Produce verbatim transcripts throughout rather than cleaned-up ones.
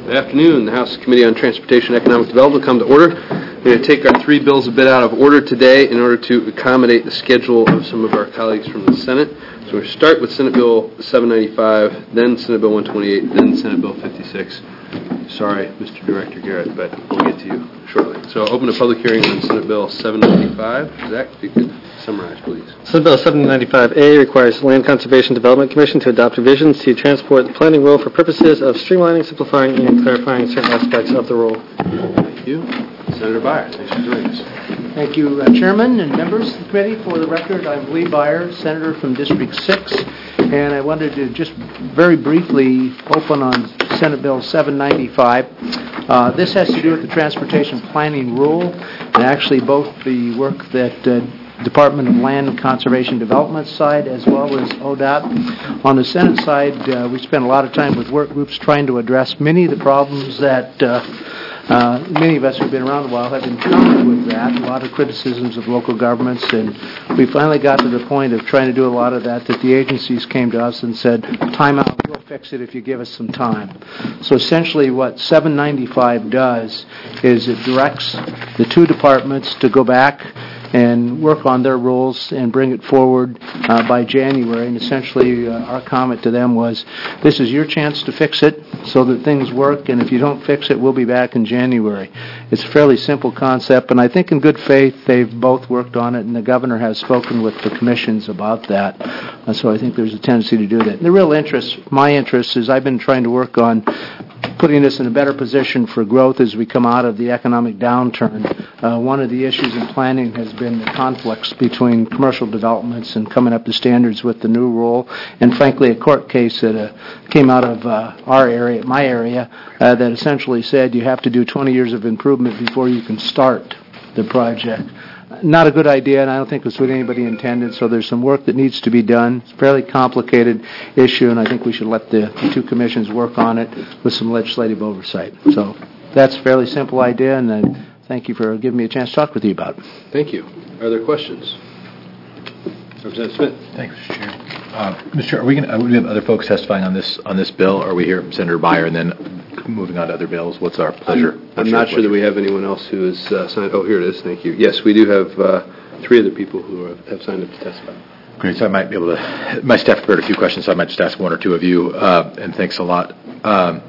Good afternoon. The House Committee on Transportation and Economic Development will come to order. We're going to take our three bills a bit out of order today in order to accommodate the schedule of some of our colleagues from the Senate. So we'll start with Senate Bill seven ninety-five, then Senate Bill one twenty-eight, then Senate Bill fifty-six. Sorry, Mister Director Garrett, but we'll get to you shortly. So I'll open a public hearing on Senate Bill seven ninety-five. Zach, if you could summarize, please. Senate Bill seven ninety-five A requires the Land Conservation Development Commission to adopt revisions to transport the planning rule for purposes of streamlining, simplifying, and clarifying certain aspects of the rule. Thank you. Senator Byer, thanks for joining us. Thank you, uh, Chairman and members of the committee. For the record, I'm Lee Byer, Senator from District six, and I wanted to just very briefly open on Senate Bill seven ninety-five. Uh, this has to do with the Transportation Planning Rule, and actually both the work that uh, Department of Land and Conservation Development side as well as O D O T. On the Senate side, uh, we spent a lot of time with work groups trying to address many of the problems that uh, uh, many of us who've been around a while have encountered with that, a lot of criticisms of local governments, and we finally got to the point of trying to do a lot of that, that the agencies came to us and said, time out, we'll fix it if you give us some time. So essentially what seven ninety-five does is it directs the two departments to go back and work on their rules and bring it forward uh, by January. And essentially uh, our comment to them was, this is your chance to fix it so that things work, and if you don't fix it, we'll be back in January. It's a fairly simple concept, and I think in good faith they've both worked on it, and the governor has spoken with the commissions about that. Uh, so I think there's a tendency to do that. And the real interest, my interest, is I've been trying to work on putting us in a better position for growth as we come out of the economic downturn. Uh, one of the issues in planning has been the conflicts between commercial developments and coming up to standards with the new rule. And frankly, a court case that uh, came out of uh, our area, my area, uh, that essentially said you have to do twenty years of improvement before you can start the project. Not a good idea, and I don't think it's what anybody intended, so there's some work that needs to be done. It's a fairly complicated issue, and I think we should let the, the two commissions work on it with some legislative oversight. So that's a fairly simple idea, and I thank you for giving me a chance to talk with you about it. Thank you. Are there questions? Representative Smith. Thanks, Mister Chair. Uh, Mister Chair, are we going to have other folks testifying on this on this bill, or are we here from Senator Byer and then moving on to other bills? What's our pleasure? I'm, What's I'm not sure that we have anyone else who is uh, signed. Oh, here it is. Thank you. Yes, we do have uh, three other people who are, have signed up to testify. Great. So I might be able to. My staff prepared a few questions, so I might just ask one or two of you. Uh, and thanks a lot. Um,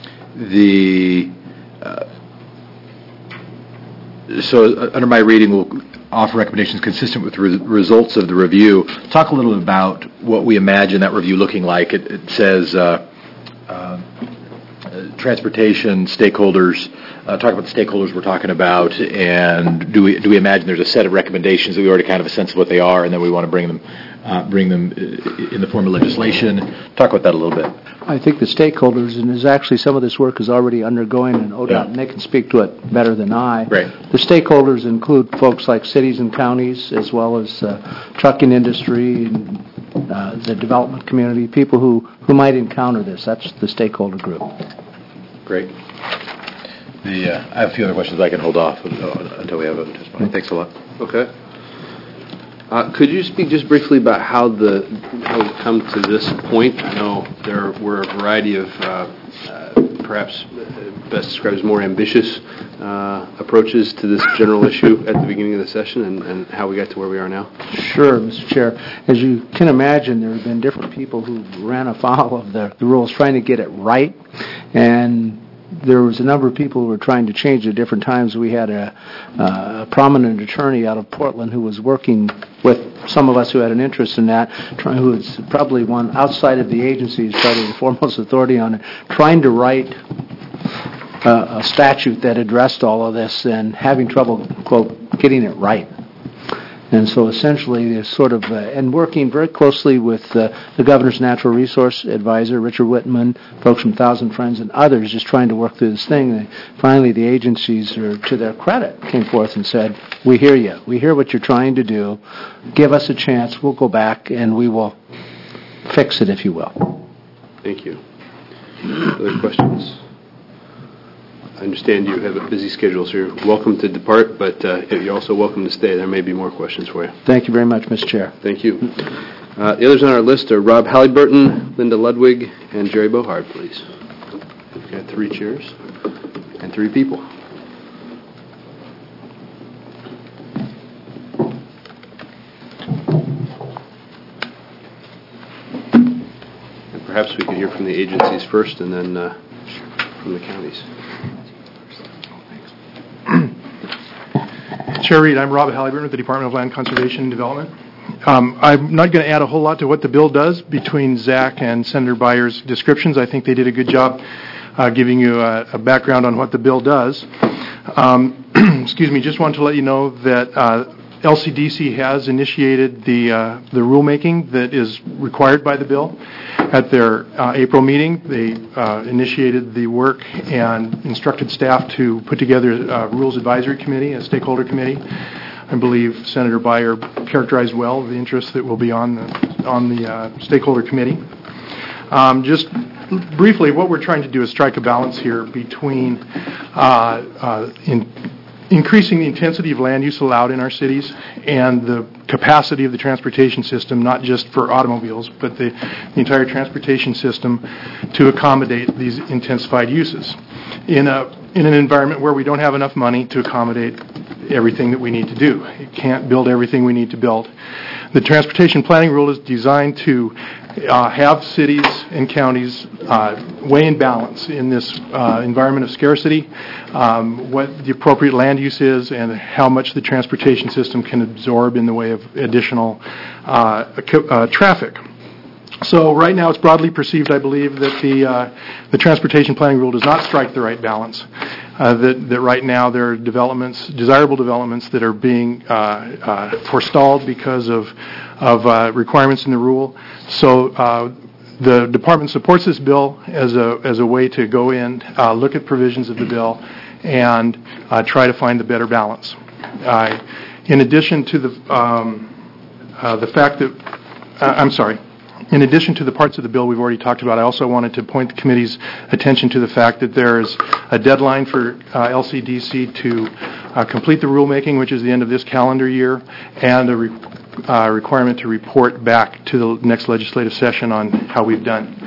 the uh, so uh, under my reading, we'll offer recommendations consistent with the re- results of the review. Talk a little bit about what we imagine that review looking like. It, it says uh, uh, uh, transportation stakeholders. Uh, talk about the stakeholders we're talking about, and do we do we imagine there's a set of recommendations that we already kind of have a sense of what they are, and then we want to bring them uh, bring them in the form of legislation. Talk about that a little bit. I think the stakeholders, and there's actually some of this work is already undergoing in O D O T, Yeah. and they can speak to it better than I. Great. The stakeholders include folks like cities and counties, as well as uh, trucking industry and uh, the development community, people who, who might encounter this. That's the stakeholder group. Great. The uh, I have a few other questions I can hold off until we have a testimony. Thanks a lot. Okay. Uh, could you speak just briefly about how the how we've come to this point? I know there were a variety of uh, uh, perhaps best described as more ambitious uh, approaches to this general issue at the beginning of the session, and, and how we got to where we are now. Sure, Mister Chair. As you can imagine, there have been different people who ran afoul of the, the rules trying to get it right, and there was a number of people who were trying to change at different times. We had a, uh, a prominent attorney out of Portland who was working with some of us who had an interest in that, trying, who was probably one outside of the agency, is probably the foremost authority on it, trying to write uh, a statute that addressed all of this and having trouble, quote, getting it right. And so essentially, there's sort of, uh, and working very closely with uh, the governor's natural resource advisor, Richard Whitman, folks from Thousand Friends, and others, just trying to work through this thing. And finally, the agencies, are, to their credit, came forth and said, we hear you. We hear what you're trying to do. Give us a chance. We'll go back and we will fix it, if you will. Thank you. Other questions? I understand you have a busy schedule, so you're welcome to depart, but uh, you're also welcome to stay. There may be more questions for you. Thank you very much, Mister Chair. Thank you. Uh, the others on our list are Rob Halliburton, Linda Ludwig, and Jerry Bohard, please. Okay. got three chairs and three people. And perhaps we could hear from the agencies first and then uh, from the counties. Chair Reed, I'm Rob Halliburton with the Department of Land Conservation and Development. Um, I'm not going to add a whole lot to what the bill does between Zach and Senator Byer's descriptions. I think they did a good job uh, giving you a, a background on what the bill does. Um, excuse me, just wanted to let you know that uh, L C D C has initiated the uh, the rulemaking that is required by the bill. At their uh, April meeting, they uh, initiated the work and instructed staff to put together a Rules Advisory Committee, a stakeholder committee. I believe Senator Byer characterized well the interest that will be on the, on the uh, stakeholder committee. Um, just briefly, what we're trying to do is strike a balance here between uh, uh, in increasing the intensity of land use allowed in our cities and the capacity of the transportation system, not just for automobiles, but the, the entire transportation system to accommodate these intensified uses in a in an environment where we don't have enough money to accommodate everything that we need to do. You can't build everything we need to build. The transportation planning rule is designed to uh, have cities and counties uh, weigh in balance in this uh, environment of scarcity, um, what the appropriate land use is, and how much the transportation system can absorb in the way of additional uh, uh, traffic. So right now it's broadly perceived, I believe, that the uh, the transportation planning rule does not strike the right balance. Uh, that, that right now there are developments, desirable developments that are being uh, uh, forestalled because of of uh, requirements in the rule. So uh, the department supports this bill as a as a way to go in, uh, look at provisions of the bill, and uh, try to find the better balance. Uh, in addition to the um, uh, the fact that uh, I'm sorry. In addition to the parts of the bill we've already talked about, I also wanted to point the committee's attention to the fact that there is a deadline for uh, L C D C to uh, complete the rulemaking, which is the end of this calendar year, and a re- uh, requirement to report back to the next legislative session on how we've done.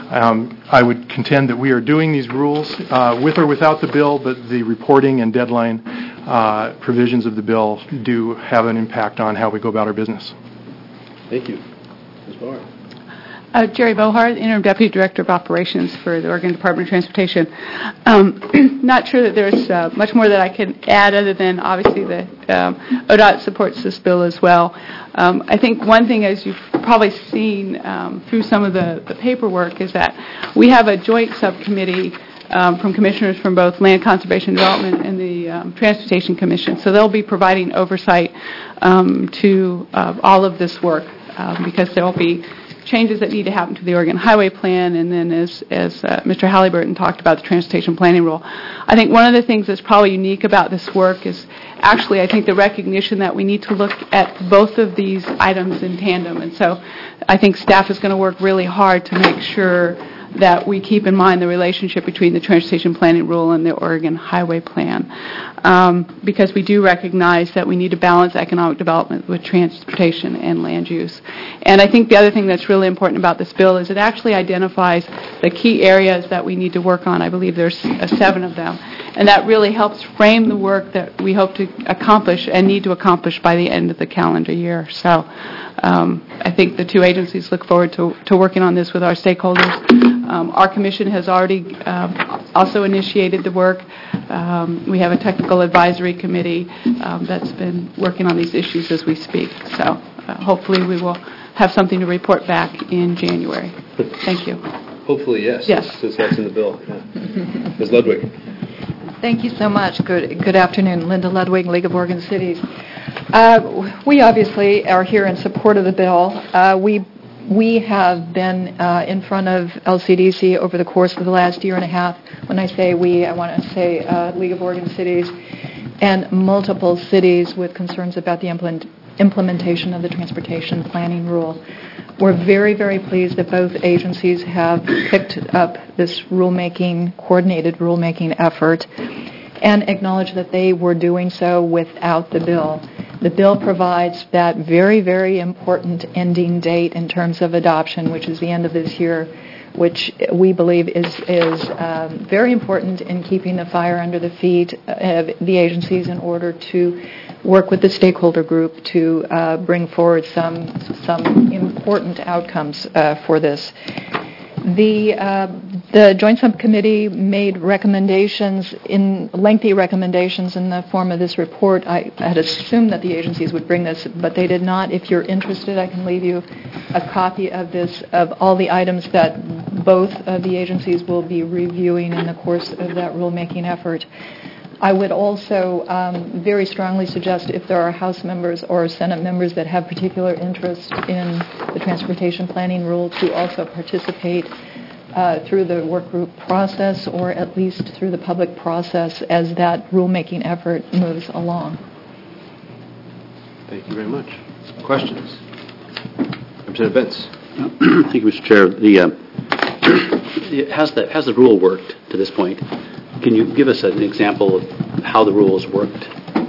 Um, I would contend that we are doing these rules uh, with or without the bill, but the reporting and deadline uh, provisions of the bill do have an impact on how we go about our business. Thank you. Miz Bauer. Uh, Jerry Bohar, Interim Deputy Director of Operations for the Oregon Department of Transportation. Um, not sure that there's uh, much more that I can add other than obviously the um, O D O T supports this bill as well. Um, I think one thing, as you've probably seen um, through some of the, the paperwork, is that we have a joint subcommittee um, from commissioners from both Land Conservation Development and the um, Transportation Commission. So they'll be providing oversight um, to uh, all of this work um, because there will be changes that need to happen to the Oregon Highway Plan, and then as, as uh, Mister Halliburton talked about the Transportation Planning Rule. I think one of the things that's probably unique about this work is actually I think the recognition that we need to look at both of these items in tandem, and so I think staff is going to work really hard to make sure that we keep in mind the relationship between the Transportation Planning Rule and the Oregon Highway Plan, um, because we do recognize that we need to balance economic development with transportation and land use. And I think the other thing that's really important about this bill is it actually identifies the key areas that we need to work on. I believe there's uh, seven of them. And that really helps frame the work that we hope to accomplish and need to accomplish by the end of the calendar year. So um, I think the two agencies look forward to, to working on this with our stakeholders. Um, our commission has already um, also initiated the work. Um, we have a technical advisory committee um, that's been working on these issues as we speak. So uh, hopefully we will have something to report back in January. Thank you. Hopefully, yes. Yes. Since that's in the bill. Yeah. Miz Ludwig. Thank you so much. Good good afternoon. Linda Ludwig, League of Oregon Cities. Uh, we obviously are here in support of the bill. Uh, we we have been uh, in front of L C D C over the course of the last year and a half. When I say we, I want to say uh, League of Oregon Cities and multiple cities with concerns about the implement, implementation of the transportation planning rule. We're very, very pleased that both agencies have picked up this rulemaking, coordinated rulemaking effort and acknowledge that they were doing so without the bill. The bill provides that very, very important ending date in terms of adoption, which is the end of this year, which we believe is is um, very important in keeping the fire under the feet of the agencies in order to work with the stakeholder group to uh, bring forward some some important outcomes uh, for this. The uh, the Joint Subcommittee made recommendations, in lengthy recommendations in the form of this report. I had assumed that the agencies would bring this, but they did not. If you're interested, I can leave you a copy of this, of all the items that both of the agencies will be reviewing in the course of that rulemaking effort. I would also um, very strongly suggest, if there are House members or Senate members that have particular interest in the transportation planning rule, to also participate uh, through the work group process, or at least through the public process as that rulemaking effort moves along. Thank you very much. Questions? Representative Bentz. Thank you, Mister Chair. The, uh, has the has the rule worked to this point? Can you give us an example of how the rule has worked?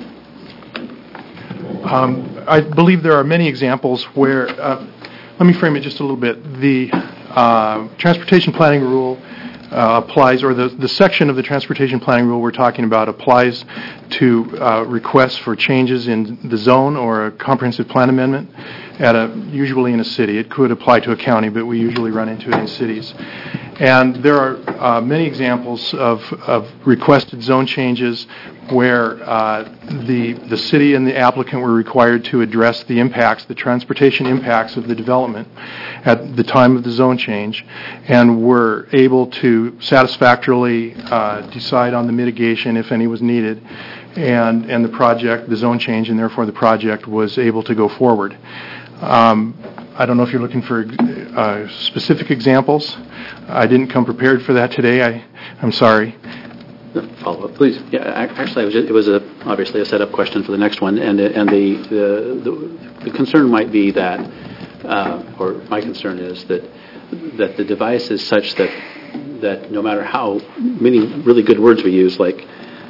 Um, I believe there are many examples where, uh, let me frame it just a little bit. The uh, transportation planning rule uh, applies, or the, the section of the transportation planning rule we're talking about applies to uh, requests for changes in the zone or a comprehensive plan amendment, at a, usually in a city. It could apply to a county, but we usually run into it in cities. And there are uh, many examples of, of requested zone changes where uh, the the city and the applicant were required to address the impacts, the transportation impacts of the development at the time of the zone change, and were able to satisfactorily uh, decide on the mitigation, if any was needed, and, and the project, the zone change, and therefore the project was able to go forward. Um, I don't know if you're looking for uh, specific examples. I didn't come prepared for that today. I, I'm sorry. Follow up, please. Yeah, actually, it was, it was a, obviously a setup question for the next one, and and the the, the, the concern might be that, uh, or my concern is that that the device is such that that no matter how many really good words we use, like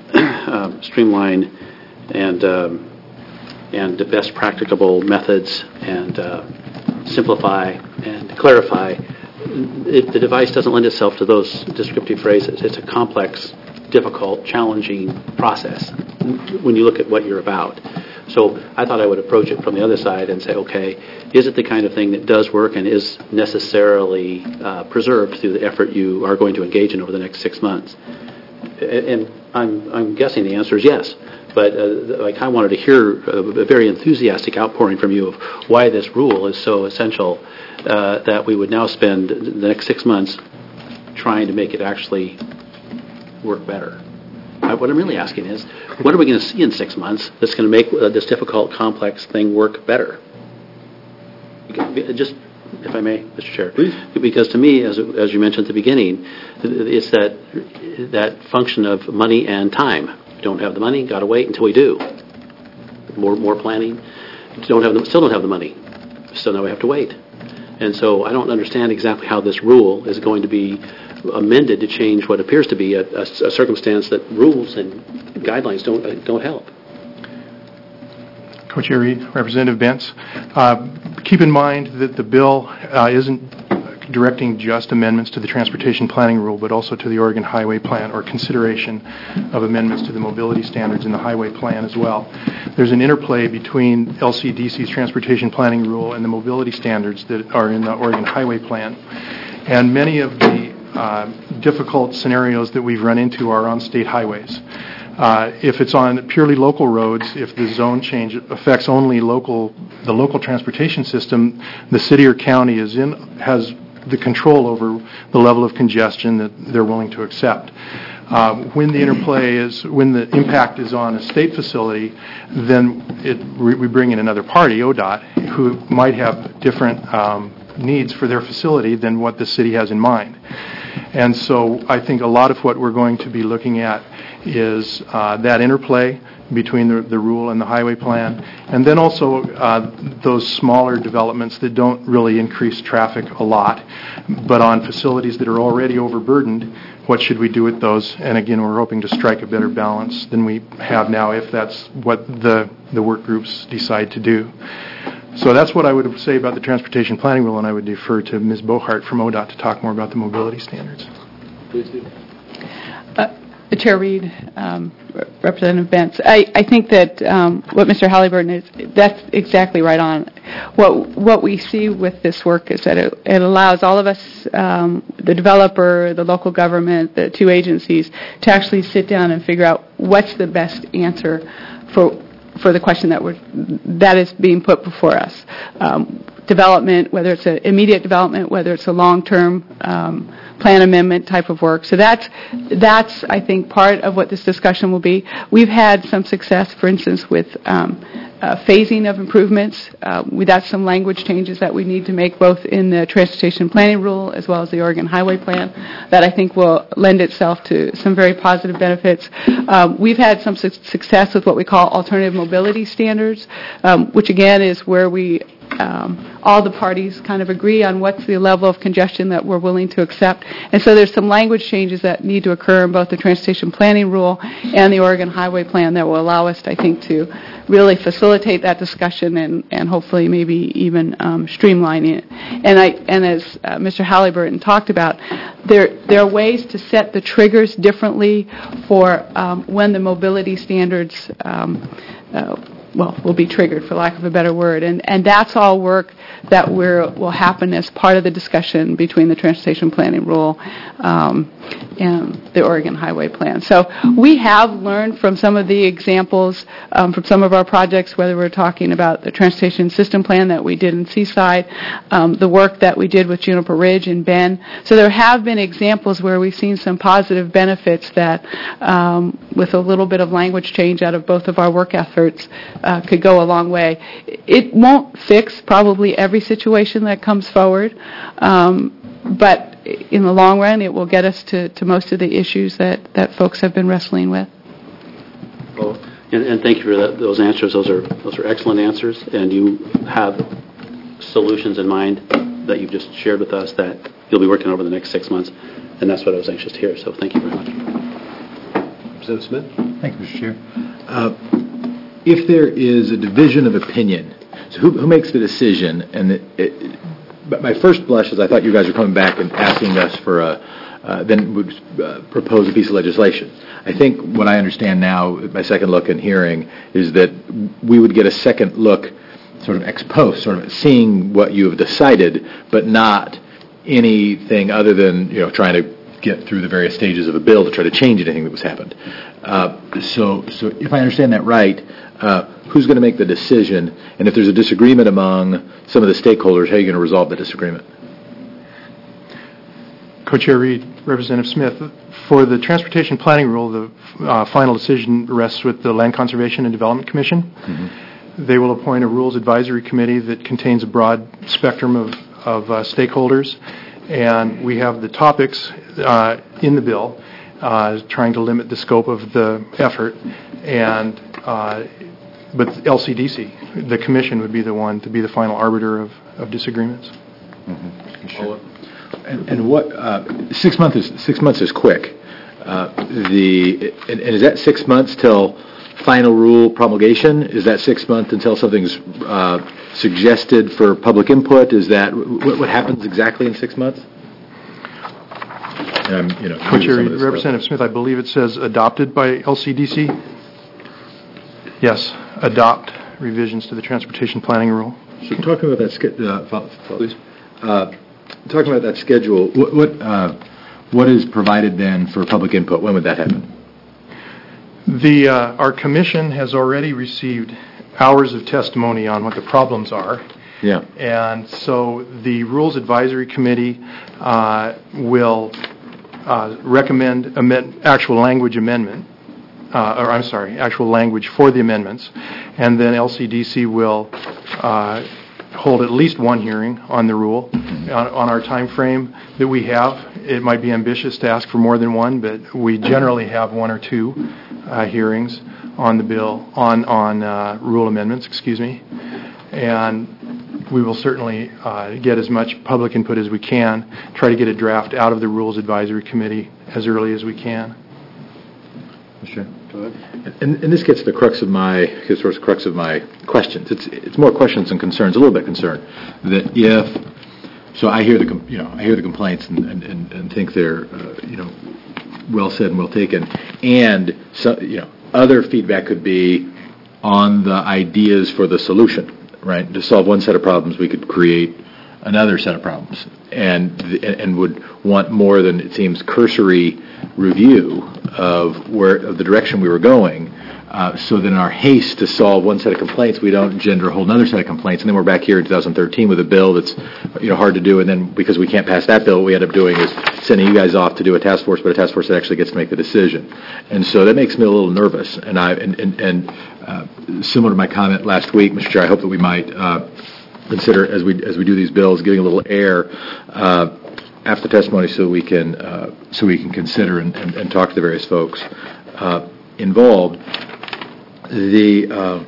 um, streamline and um, and the best practicable methods and uh, simplify and clarify, it, the device doesn't lend itself to those descriptive phrases. It's a complex, difficult, challenging process when you look at what you're about. So I thought I would approach it from the other side and say, okay, is it the kind of thing that does work and is necessarily uh, preserved through the effort you are going to engage in over the next six months? And I'm, I'm guessing the answer is yes. But uh, like I wanted to hear a, a very enthusiastic outpouring from you of why this rule is so essential uh, that we would now spend the next six months trying to make it actually work better. I, what I'm really asking is, what are we going to see in six months that's going to make uh, this difficult, complex thing work better? Just, if I may, Mister Chair. Please. Because to me, as as you mentioned at the beginning, it's that that function of money and time. Don't have the money, got to wait until we do. More more planning. Don't have the, still don't have the money. So now we have to wait. And so I don't understand exactly how this rule is going to be amended to change what appears to be a, a, a circumstance that rules and guidelines don't uh, don't help. Co-Chair Reed, Representative Bentz, uh, keep in mind that the bill uh, isn't directing just amendments to the transportation planning rule, but also to the Oregon Highway Plan, or consideration of amendments to the mobility standards in the highway plan as well. There's an interplay between L C D C's transportation planning rule and the mobility standards that are in the Oregon Highway Plan. And many of the uh, difficult scenarios that we've run into are on state highways. Uh, if it's on purely local roads, if the zone change affects only local, the local transportation system, the city or county is in has the control over the level of congestion that they're willing to accept. Uh, when the interplay is, when the impact is on a state facility, then it, we bring in another party, O D O T, who might have different um, needs for their facility than what the city has in mind. And so I think a lot of what we're going to be looking at is uh, that interplay between the, the rule and the highway plan, and then also uh, those smaller developments that don't really increase traffic a lot, but on facilities that are already overburdened, what should we do with those? And again, we're hoping to strike a better balance than we have now, if that's what the, the work groups decide to do. So that's what I would say about the transportation planning rule, and I would defer to Miz Bohart from O D O T to talk more about the mobility standards. Please do. Uh, Chair Reed, um, Representative Bentz, I, I think that um, what Mister Halliburton is, that's exactly right on. What what we see with this work is that it, it allows all of us, um, the developer, the local government, the two agencies, to actually sit down and figure out what's the best answer for for the question that we're that is being put before us. Um, development, whether it's an immediate development, whether it's a long-term um, plan amendment type of work. So that's, that's, I think, part of what this discussion will be. We've had some success, for instance, with um, uh, phasing of improvements. Uh, without some language changes that we need to make both in the transportation planning rule as well as the Oregon Highway Plan that I think will lend itself to some very positive benefits. Um, we've had some su- success with what we call alternative mobility standards, um, which again is where we Um, all the parties kind of agree on what's the level of congestion that we're willing to accept. And so there's some language changes that need to occur in both the transportation planning rule and the Oregon Highway Plan that will allow us, I think, to really facilitate that discussion and, and hopefully maybe even um, streamline it. And I and as uh, Mister Halliburton talked about, there there are ways to set the triggers differently for um, when the mobility standards um, uh, well, will be triggered, for lack of a better word. And and that's all work that we're, will happen as part of the discussion between the Transportation Planning Rule um, and the Oregon Highway Plan. So we have learned from some of the examples um, from some of our projects, whether we're talking about the Transportation System Plan that we did in Seaside, um, the work that we did with Juniper Ridge and Bend. So there have been examples where we've seen some positive benefits that, um, with a little bit of language change out of both of our work efforts, uh, could go a long way. It won't fix probably every situation that comes forward, um, but in the long run, it will get us to, to most of the issues that, that folks have been wrestling with. Well, and, and thank you for that, those answers. Those are those are excellent answers, and you have solutions in mind that you've just shared with us that you'll be working over the next six months, and that's what I was anxious to hear. So thank you very much. Representative Smith? Thank you, Mister Chair. Uh, if there is a division of opinion, so who, who makes the decision? And it, it, but my first blush is I thought you guys were coming back and asking us for a, uh, then would uh, propose a piece of legislation. I think what I understand now, my second look and hearing, is that we would get a second look, sort of ex post, sort of seeing what you have decided, but not anything other than, you know, trying to get through the various stages of a bill to try to change anything that was happened. Uh, so, so if I understand that right, uh, who's going to make the decision? And if there's a disagreement among some of the stakeholders, how are you going to resolve the disagreement? Co-Chair Reed, Representative Smith, for the Transportation Planning Rule, the uh, final decision rests with the Land Conservation and Development Commission. Mm-hmm. They will appoint a Rules Advisory Committee that contains a broad spectrum of, of uh, stakeholders, and we have the topics uh, in the bill, uh, trying to limit the scope of the effort, and uh, but L C D C, the Commission, would be the one to be the final arbiter of, of disagreements. Mm-hmm. Sure. And, and what uh, six months is six months is quick. Uh, the and, and is that six months till final rule promulgation? Is that six months until something's uh, suggested for public input? Is that what, what happens exactly in six months? Um, you know, Co-Chair Representative Smith, I believe it says adopted by L C D C. Yes, adopt revisions to the Transportation Planning Rule. So talking about that, ske- uh, please. Uh, talking about that schedule, what what, uh, what is provided then for public input? When would that happen? The uh, our commission has already received hours of testimony on what the problems are. Yeah. And so the Rules Advisory Committee uh, will uh, recommend amend, actual language amendment, uh, or I'm sorry, actual language for the amendments, and then L C D C will uh, hold at least one hearing on the rule. On, on our time frame that we have, it might be ambitious to ask for more than one, but we generally have one or two uh, hearings on the bill, on, on uh, rule amendments, excuse me, and we will certainly uh, get as much public input as we can, try to get a draft out of the Rules Advisory Committee as early as we can. Sure. And, and this gets to the crux of my, gets towards the crux of my questions. It's it's more questions than concerns, a little bit concern. That if, so I hear the, com- you know, I hear the complaints and, and, and, and think they're, uh, you know, well said and well taken. And, so, you know, other feedback could be on the ideas for the solution, right? To solve one set of problems, we could create another set of problems. And, and would want more than, it seems, cursory review of where of the direction we were going, uh, so that in our haste to solve one set of complaints, we don't engender a whole other set of complaints, and then we're back here in two thousand thirteen with a bill that's, you know, hard to do, and then because we can't pass that bill, what we end up doing is sending you guys off to do a task force, but a task force that actually gets to make the decision. And so that makes me a little nervous, and I and and, and uh, similar to my comment last week, Mister Chair, I hope that we might uh, consider as we as we do these bills, getting a little air uh, after testimony, so we can uh, so we can consider and, and, and talk to the various folks uh, involved. The uh,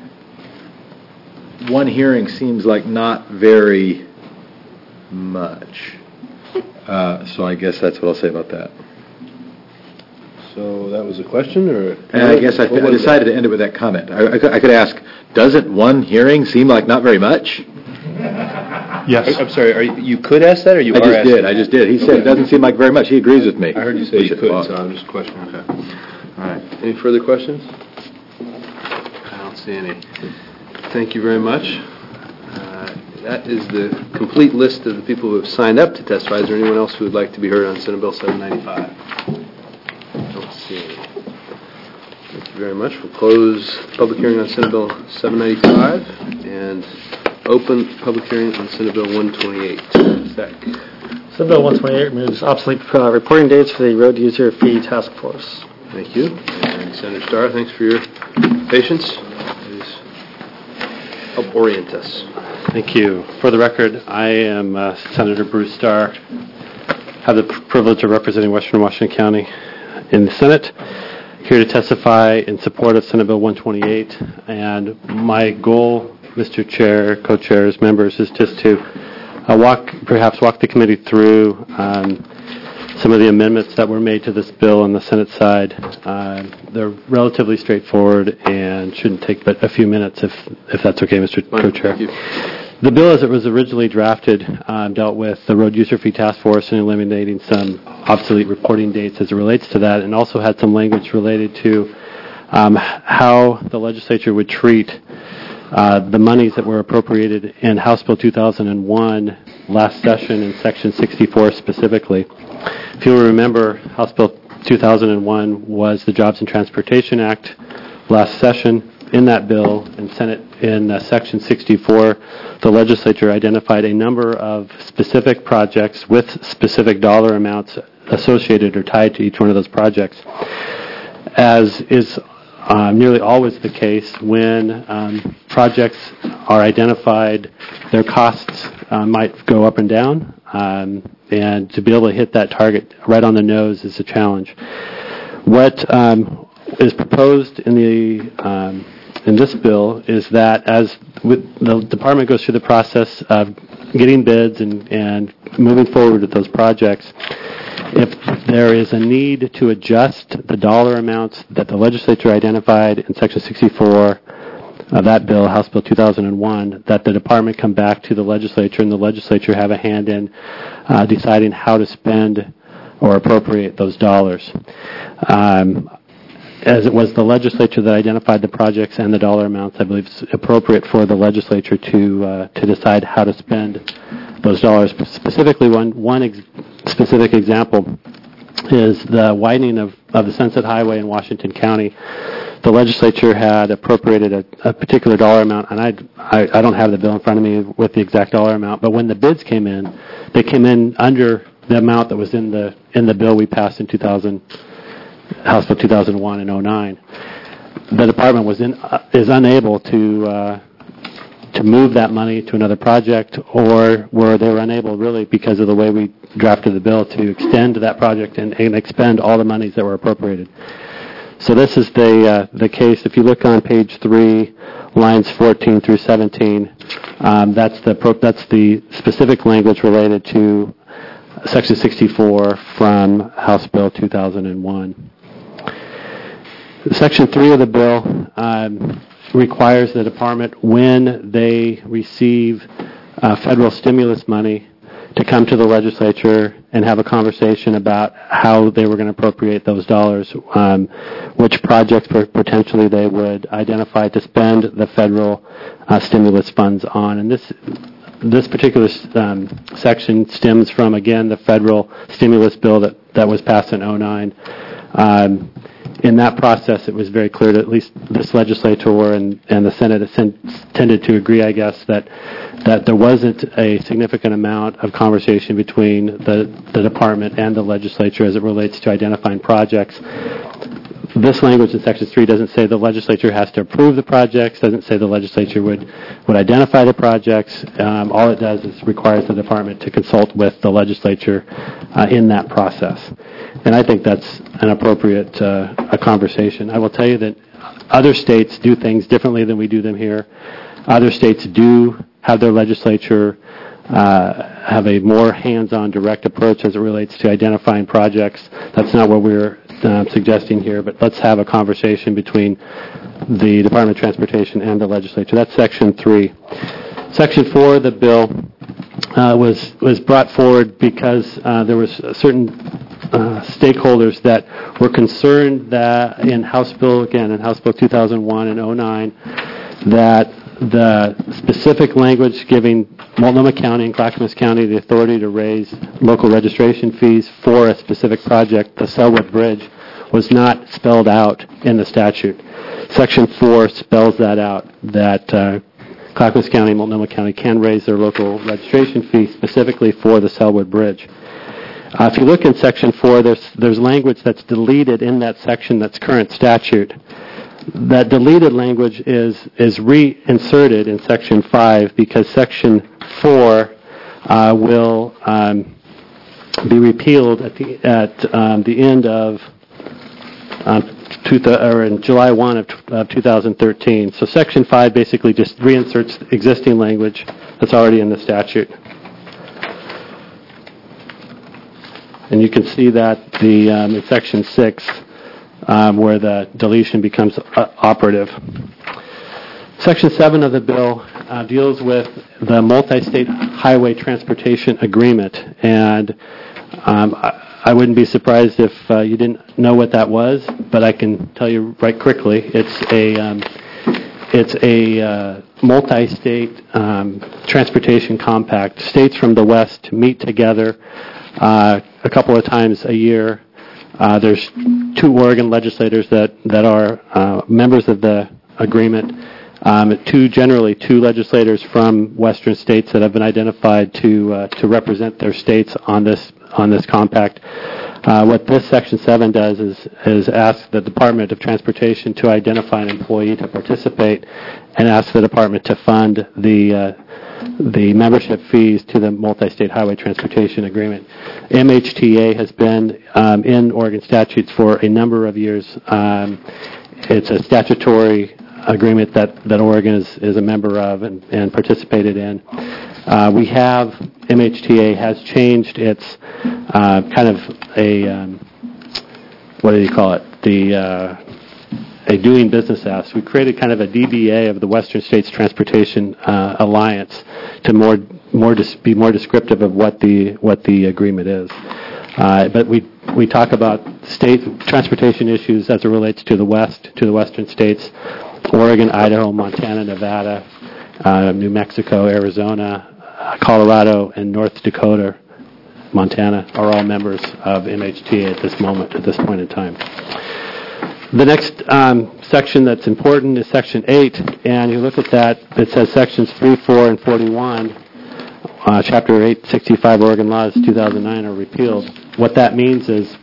one hearing seems like not very much, uh, so I guess that's what I'll say about that. So that was a question, or? And I guess I, I decided to end it with that comment. I, I, could, I could ask, doesn't one hearing seem like not very much? Yes. I'm sorry, are you, you could ask that, or you I are just asking? did. I just did. He said it doesn't seem like very much. He agrees with me. I heard you say you could, so I'm just questioning. Okay. All right. Any further questions? I don't see any. Thank you very much. Uh, that is the complete list of the people who have signed up to testify. Is there anyone else who would like to be heard on Senate Bill seven ninety-five? I don't see any. Thank you very much. We'll close public hearing on Senate Bill seven ninety-five and open public hearing on Senate Bill one twenty-eight. Zach. Senate Bill one twenty-eight removes obsolete uh, reporting dates for the Road User Fee Task Force. Thank you. And Senator Starr, thanks for your patience. Please help orient us. Thank you. For the record, I am uh, Senator Bruce Starr. I have the pr- privilege of representing Western Washington County in the Senate, here to testify in support of Senate Bill one twenty-eight. And my goal, Mister Chair, co-chairs, members, is just to uh, walk, perhaps walk the committee through um, some of the amendments that were made to this bill on the Senate side. Uh, they're relatively straightforward and shouldn't take but a few minutes, if if that's okay, Mister Fine, Co-Chair. thank you. The bill, as it was originally drafted, um, dealt with the Road User Fee Task Force and eliminating some obsolete reporting dates as it relates to that, and also had some language related to um, how the legislature would treat uh, the monies that were appropriated in House Bill two thousand one last session in Section sixty-four specifically. If you'll remember, House Bill two thousand one was the Jobs and Transportation Act last session. In that bill, in Senate, in uh, Section sixty-four, the legislature identified a number of specific projects with specific dollar amounts associated or tied to each one of those projects. As is uh, nearly always the case, when um, projects are identified, their costs uh, might go up and down, um, and to be able to hit that target right on the nose is a challenge. What um, is proposed in the um, in this bill is that as with the department goes through the process of getting bids and, and moving forward with those projects, if there is a need to adjust the dollar amounts that the legislature identified in Section sixty-four of that bill, House Bill two thousand one, that the department come back to the legislature and the legislature have a hand in uh, deciding how to spend or appropriate those dollars. Um, as it was the legislature that identified the projects and the dollar amounts, I believe it's appropriate for the legislature to uh, to decide how to spend those dollars. Specifically, one one ex- specific example is the widening of, of the Sunset Highway in Washington County. The legislature had appropriated a, a particular dollar amount, and I, I I don't have the bill in front of me with the exact dollar amount, but when the bids came in, they came in under the amount that was in the in the bill we passed in two thousand. House Bill two thousand one and oh nine. The department was in, uh, is unable to uh, to move that money to another project, or were they were unable really because of the way we drafted the bill to extend that project and, and expend all the monies that were appropriated. So this is the uh, the case. If you look on page three, lines fourteen through seventeen, um, that's the pro- that's the specific language related to Section sixty-four from House Bill two thousand one. Section three of the bill um, requires the department, when they receive uh, federal stimulus money, to come to the legislature and have a conversation about how they were going to appropriate those dollars, um, which projects potentially they would identify to spend the federal uh, stimulus funds on. And this this particular um, section stems from, again, the federal stimulus bill that, that was passed in oh nine. Um, in that process, it was very clear that at least this legislature and, and the Senate tended to agree, I guess, that that there wasn't a significant amount of conversation between the, the department and the legislature as it relates to identifying projects. This language in Section three doesn't say the legislature has to approve the projects, doesn't say the legislature would, would identify the projects. Um, all it does is requires the department to consult with the legislature uh, in that process. And I think that's an appropriate uh, a conversation. I will tell you that other states do things differently than we do them here. Other states do have their legislature uh, have a more hands-on direct approach as it relates to identifying projects. That's not what we're uh, suggesting here, but let's have a conversation between the Department of Transportation and the legislature. That's Section three. Section four of the bill uh, was was brought forward because uh, there was certain uh, stakeholders that were concerned that in House Bill, again, in House Bill two thousand one and oh nine, that the specific language giving Multnomah County and Clackamas County the authority to raise local registration fees for a specific project, the Selwood Bridge, was not spelled out in the statute. Section four spells that out, that uh, Clackamas County and Multnomah County can raise their local registration fee specifically for the Selwood Bridge. Uh, if you look in Section four, there's there's language that's deleted in that section that's current statute. That deleted language is is reinserted in Section five because Section four uh, will um, be repealed at the at um, the end of uh, two th- or in July first of, t- of two thousand thirteen. So Section five basically just reinserts existing language that's already in the statute. And you can see that the um, in Section six. Um, where the deletion becomes uh, operative. Section seven of the bill uh, deals with the Multi-State Highway Transportation Agreement, and um, I, I wouldn't be surprised if uh, you didn't know what that was, but I can tell you right quickly. It's a um, it's a uh, multi-state um, transportation compact. States from the West meet together uh, a couple of times a year. Uh, there's two Oregon legislators that, that are uh, members of the agreement. Um, two, generally two legislators from western states that have been identified to uh, to represent their states on this on this compact. Uh, what this Section seven does is is ask the Department of Transportation to identify an employee to participate, and ask the department to fund the uh, the membership fees to the Multi-State Highway Transportation Agreement. M H T A has been um, in Oregon statutes for a number of years. Um, it's a statutory agreement that, that Oregon is, is a member of and, and participated in. Uh, we have, M H T A has changed its uh, kind of a, um, what do you call it, the uh, a doing business as. We created kind of a D B A of the Western States Transportation uh, Alliance to more more dis- be more descriptive of what the what the agreement is. Uh, but we we talk about state transportation issues as it relates to the West, to the Western states, Oregon, Idaho, Montana, Nevada, uh, New Mexico, Arizona, Colorado, and North Dakota, Montana are all members of M H T A at this moment, at this point in time. The next um, section that's important is Section eight, and you look at that, it says Sections three, four, and forty-one, uh, Chapter eight sixty-five Oregon Laws two thousand nine are repealed. What that means is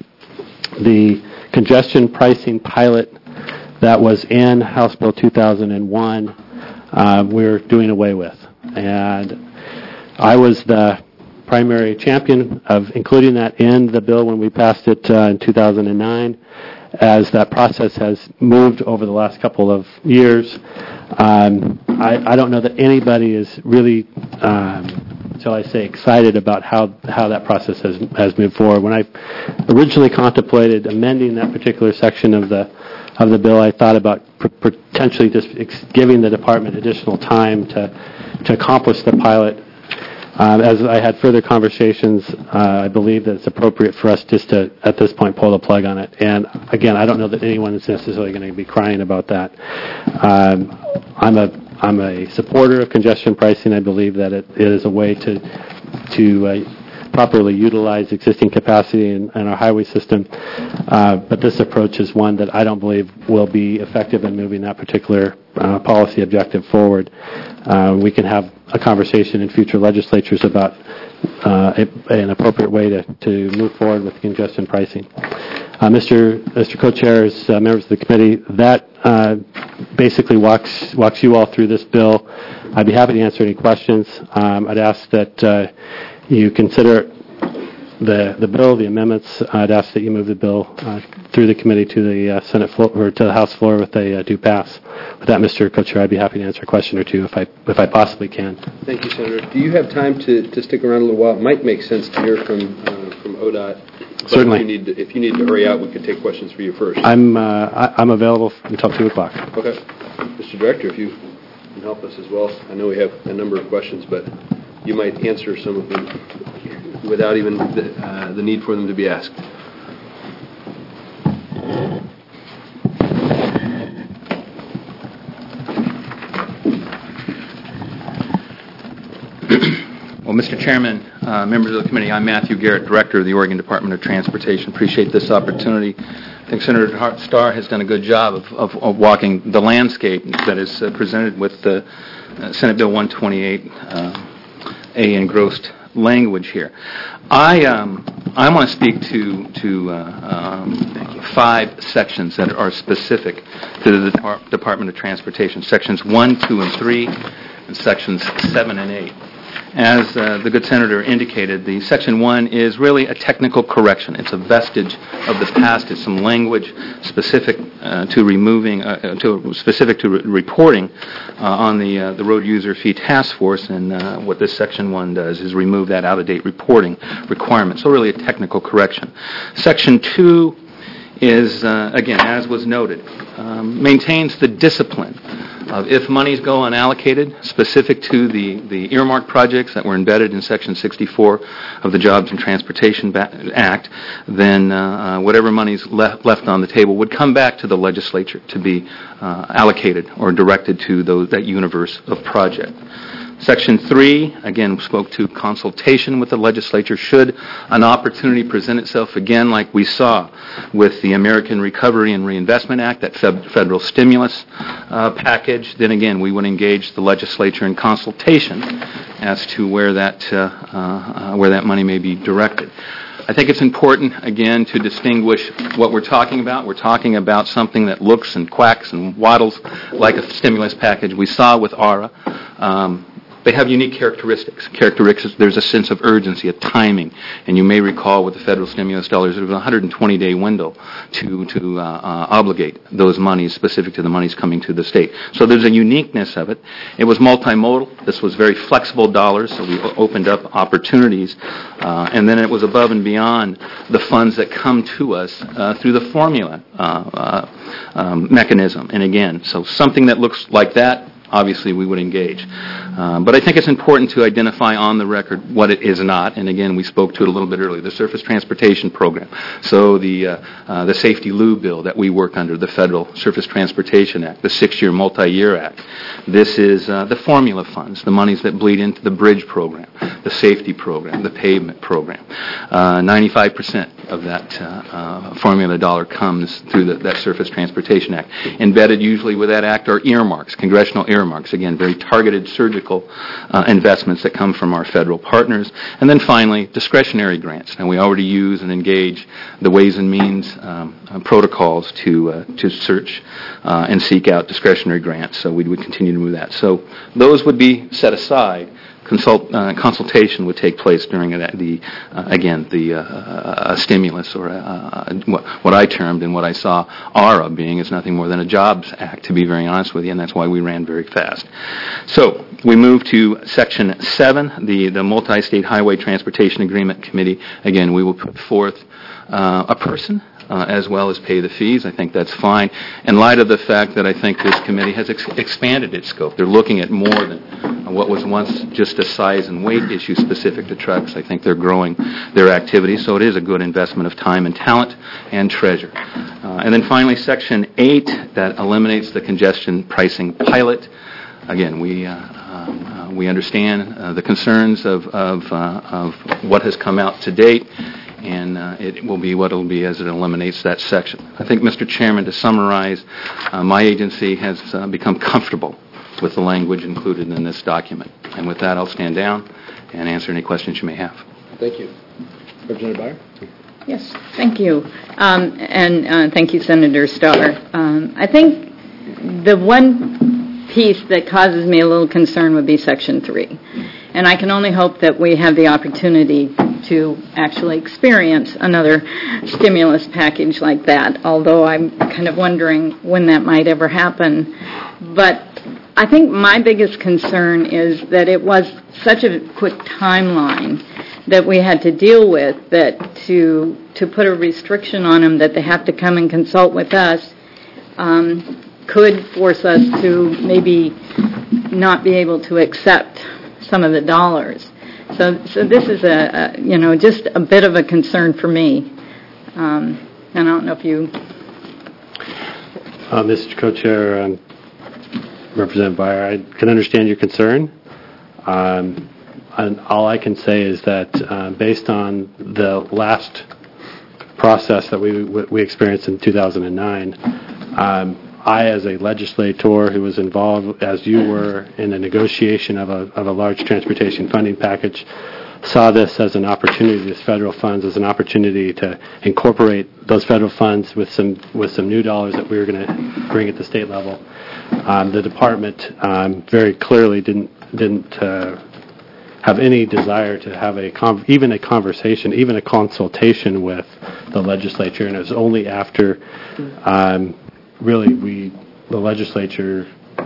the congestion pricing pilot that was in House Bill two thousand one, uh, we're doing away with. And I was the primary champion of including that in the bill when we passed it uh, in two thousand nine. As that process has moved over the last couple of years, um, I, I don't know that anybody is really, um, shall I say, excited about how, how that process has has moved forward. When I originally contemplated amending that particular section of the of the bill, I thought about p- potentially just ex- giving the department additional time to to accomplish the pilot. Um, as I had further conversations, uh, I believe that it's appropriate for us just to, at this point, pull the plug on it. And again, I don't know that anyone is necessarily going to be crying about that. Um, I'm a I'm a supporter of congestion pricing. I believe that it, it is a way to to uh, properly utilize existing capacity in, in our highway system. Uh, but this approach is one that I don't believe will be effective in moving that particular uh, policy objective forward. Uh, we can have a conversation in future legislatures about uh, a, an appropriate way to, to move forward with congestion pricing. Uh, Mister Mister Co-Chairs, uh, members of the committee, that uh, basically walks walks you all through this bill. I'd be happy to answer any questions. Um, I'd ask that uh, you consider the the bill, the amendments. I'd ask that you move the bill uh, through the committee to the uh, Senate floor or to the House floor with a uh, due pass. With that, Mister Co-Chair, I'd be happy to answer a question or two if I if I possibly can. Thank you, Senator. Do you have time to, to stick around a little while? It might make sense to hear from uh, from O D O T. But Certainly. If you, need to, if you need to hurry out, we could take questions for you first. I'm uh, I, I'm available until two o'clock. Okay, Mister Director, if you can help us as well. I know we have a number of questions, but you might answer some of them without even the, uh, the need for them to be asked. Well, Mister Chairman, uh, members of the committee, I'm Matthew Garrett, Director of the Oregon Department of Transportation. Appreciate this opportunity. I think Senator Starr has done a good job of, of, of walking the landscape that is uh, presented with the uh, Senate Bill one twenty-eight uh, A engrossed language here. I um, I want to speak to to uh, um, five sections that are specific to the Depart- Department of Transportation: sections one, two, and three, and sections seven and eight. As uh, the good senator indicated, the section one is really a technical correction. It's a vestige of the past. It's some language specific uh, to removing, uh, to specific to re- reporting uh, on the uh, the road user fee task force. And uh, what this section one does is remove that out-of-date reporting requirement. So really a technical correction. Section two is, uh, again, as was noted, um, maintains the discipline of if monies go unallocated, specific to the, the earmark projects that were embedded in Section sixty-four of the Jobs and Transportation ba- Act, then uh, uh, whatever money's left, left on the table would come back to the legislature to be uh, allocated or directed to those, that universe of project. Section three, again, spoke to consultation with the legislature. Should an opportunity present itself again, like we saw with the American Recovery and Reinvestment Act, that fed- federal stimulus uh, package, then again, we would engage the legislature in consultation as to where that uh, uh, where that money may be directed. I think it's important, again, to distinguish what we're talking about. We're talking about something that looks and quacks and waddles like a stimulus package we saw with A R A. Um, They have unique characteristics. Characteristics. There's a sense of urgency, a timing, and you may recall with the federal stimulus dollars, there was a one hundred twenty day window to to uh, uh, obligate those monies specific to the monies coming to the state. So there's a uniqueness of it. It was multimodal. This was very flexible dollars, so we opened up opportunities, uh, and then it was above and beyond the funds that come to us uh, through the formula uh, uh, um, mechanism. And again, so something that looks like that, obviously we would engage. Um, but I think it's important to identify on the record what it is not. And again, we spoke to it a little bit earlier, the Surface Transportation Program. So the uh, uh, the Safety Lou bill that we work under, the Federal Surface Transportation Act, the six-year multi-year act. This is uh, the formula funds, the monies that bleed into the bridge program, the safety program, the pavement program. Uh, ninety-five percent of that uh, uh, formula dollar comes through the, that Surface Transportation Act. Embedded usually with that act are earmarks, congressional earmarks, again, very targeted surgical uh, investments that come from our federal partners. And then finally, discretionary grants. Now, we already use and engage the Ways and Means um, uh, protocols to uh, to search uh, and seek out discretionary grants, so we would continue to move that. So those would be set aside. Consult, uh, consultation would take place during that, the uh, again the uh, uh, stimulus or uh, what, what I termed and what I saw A R A being is nothing more than a jobs act, to be very honest with you, and that's why we ran very fast. So we move to section seven, the the multi-state highway transportation agreement committee. Again, we will put forth uh, a person uh, as well as pay the fees. I think that's fine. In light of the fact that I think this committee has ex- expanded its scope, they're looking at more than uh, what was once just a size and weight issue specific to trucks. I think they're growing their activities, so it is a good investment of time and talent and treasure. Uh, and then finally, Section eight, that eliminates the congestion pricing pilot. Again, we uh, um, uh, we understand uh, the concerns of of, uh, of what has come out to date, and uh, it will be what it will be as it eliminates that section. I think, Mister Chairman, to summarize, uh, my agency has uh, become comfortable with the language included in this document. And with that, I'll stand down and answer any questions you may have. Thank you. Representative Byer? Yes, thank you. Um, and uh, thank you, Senator Starr. Um, I think the one piece that causes me a little concern would be Section three. And I can only hope that we have the opportunity to actually experience another stimulus package like that, although I'm kind of wondering when that might ever happen. But I think my biggest concern is that it was such a quick timeline that we had to deal with, that to to put a restriction on them that they have to come and consult with us um, could force us to maybe not be able to accept some of the dollars. So, so this is a, a you know just a bit of a concern for me. Um, and I don't know if you, uh, Mister Co-Chair, um, Representative Byer, I can understand your concern. Um, and all I can say is that uh, based on the last process that we we experienced in two thousand nine, um, I, as a legislator who was involved, as you were, in the negotiation of a of a large transportation funding package, saw this as an opportunity, this federal funds, as an opportunity to incorporate those federal funds with some with some new dollars that we were going to bring at the state level. Um, the department um, very clearly didn't didn't uh, have any desire to have a con- even a conversation, even a consultation with the legislature, and it was only after um, really we, the legislature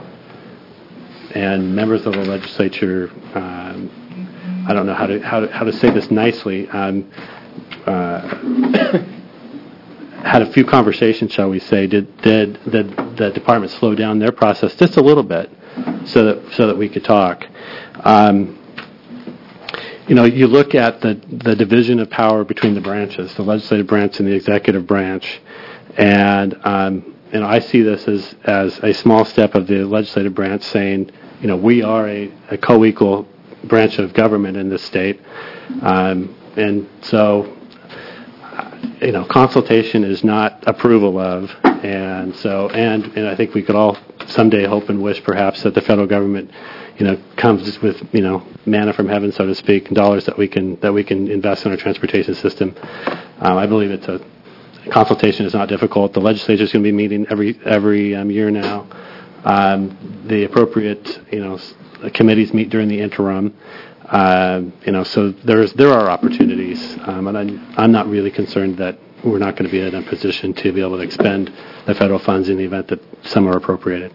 and members of the legislature, um, I don't know how to how to, how to say this nicely, um, uh, had a few conversations, shall we say, did did the, the department slow down their process just a little bit so that so that we could talk. Um, you know, you look at the, the division of power between the branches, the legislative branch and the executive branch, and um, you know, I see this as, as a small step of the legislative branch saying, you know, we are a, a co-equal branch of government in this state, um, and so, you know, consultation is not approval of, and so, and, and I think we could all someday hope and wish perhaps that the federal government, you know, comes with, you know, manna from heaven, so to speak, dollars that we can that we can invest in our transportation system. Um, I believe it's a consultation is not difficult. The legislature is going to be meeting every every um, year now. Um, the appropriate, you know, committees meet during the interim. Uh, you know, so there's there are opportunities, um, and I'm I'm not really concerned that we're not going to be in a position to be able to expend the federal funds in the event that some are appropriated.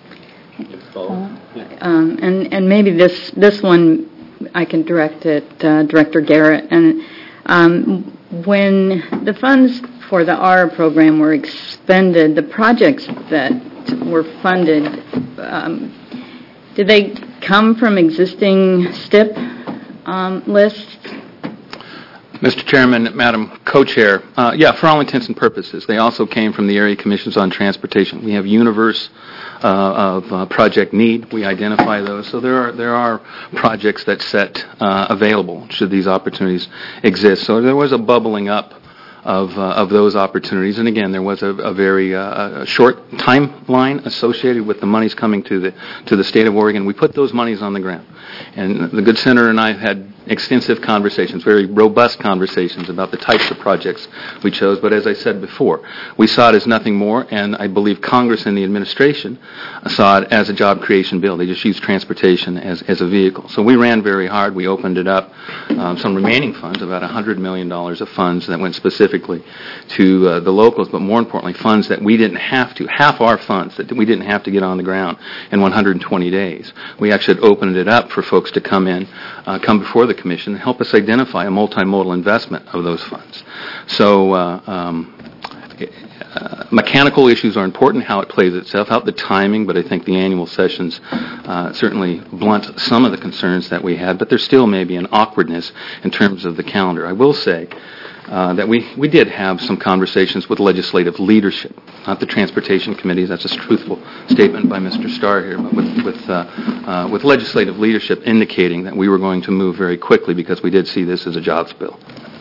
Um, and, and maybe this this one I can direct at uh, Director Garrett. And um, when the funds for the A R A program were expended, the projects that were funded, um, did they come from existing S T I P um, lists? Mister Chairman, Madam Co-Chair, uh, yeah, for all intents and purposes, they also came from the Area Commissions on Transportation. We have universe uh, of uh, project need. We identify those. So there are there are projects that set uh, available should these opportunities exist. So there was a bubbling up of uh, of those opportunities. And again, there was a, a very uh, a short timeline associated with the monies coming to the to the state of Oregon. We put those monies on the ground. And the good senator and I have had extensive conversations, very robust conversations about the types of projects we chose. But as I said before, we saw it as nothing more, and I believe Congress and the administration saw it as a job creation bill. They just used transportation as, as a vehicle. So we ran very hard. We opened it up. Um, some remaining funds, about one hundred million dollars of funds that went specifically to uh, the locals, but more importantly, funds that we didn't have to, half our funds that we didn't have to get on the ground in one hundred twenty days. We actually opened it up for folks to come in, uh, come before the Commission and help us identify a multimodal investment of those funds. So uh, um, uh, mechanical issues are important, how it plays itself out, the timing, but I think the annual sessions uh, certainly blunt some of the concerns that we had, but there still may be an awkwardness in terms of the calendar. I will say uh, that we, we did have some conversations with legislative leadership, not the transportation committees. That's a truthful statement by Mister Starr here, but with, with, uh, uh, with legislative leadership indicating that we were going to move very quickly because we did see this as a jobs bill.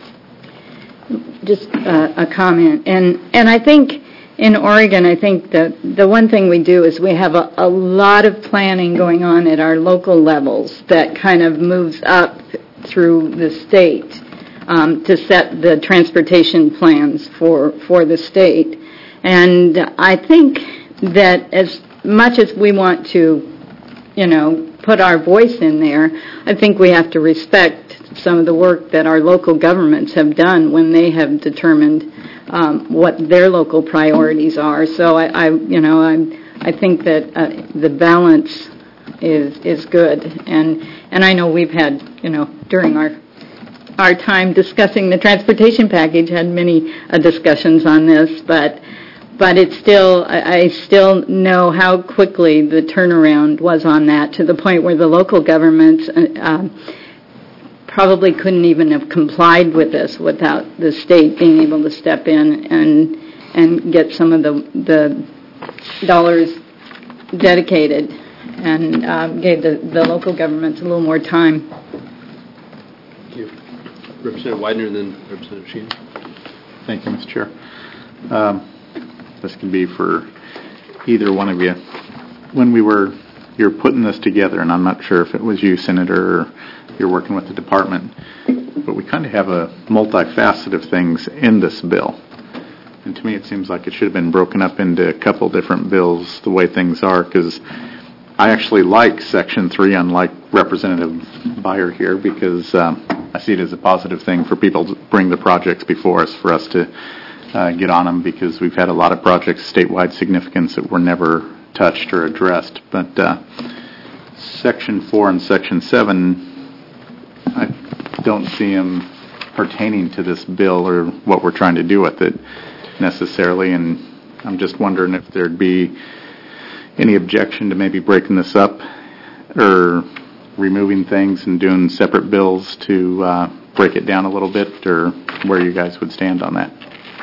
Just uh, a comment, and and I think in Oregon, I think the the one thing we do is we have a, a lot of planning going on at our local levels that kind of moves up through the state um, to set the transportation plans for for the state, and I think that as much as we want to, you know, put our voice in there, I think we have to respect some of the work that our local governments have done when they have determined um, what their local priorities are. So I, I you know, I, I think that uh, the balance is is good, and and I know we've had, you know, during our our time discussing the transportation package, had many uh, discussions on this, but. But it's still, I still know how quickly the turnaround was on that, to the point where the local governments uh, probably couldn't even have complied with this without the state being able to step in and and get some of the the dollars dedicated, and um, gave the, the local governments a little more time. Thank you. Representative Widener and then Representative Sheehan. Thank you, Mister Chair. Um, This can be for either one of you. When we were, you're putting this together, and I'm not sure if it was you, Senator, or you're working with the department, but we kind of have a multifaceted of things in this bill. And to me, it seems like it should have been broken up into a couple different bills the way things are, because I actually like Section three, unlike Representative Beyer here, because um, I see it as a positive thing for people to bring the projects before us, for us to Uh, get on them, because we've had a lot of projects statewide significance that were never touched or addressed. But uh, Section four and Section seven, I don't see them pertaining to this bill or what we're trying to do with it necessarily, and I'm just wondering if there'd be any objection to maybe breaking this up or removing things and doing separate bills to uh, break it down a little bit, or where you guys would stand on that.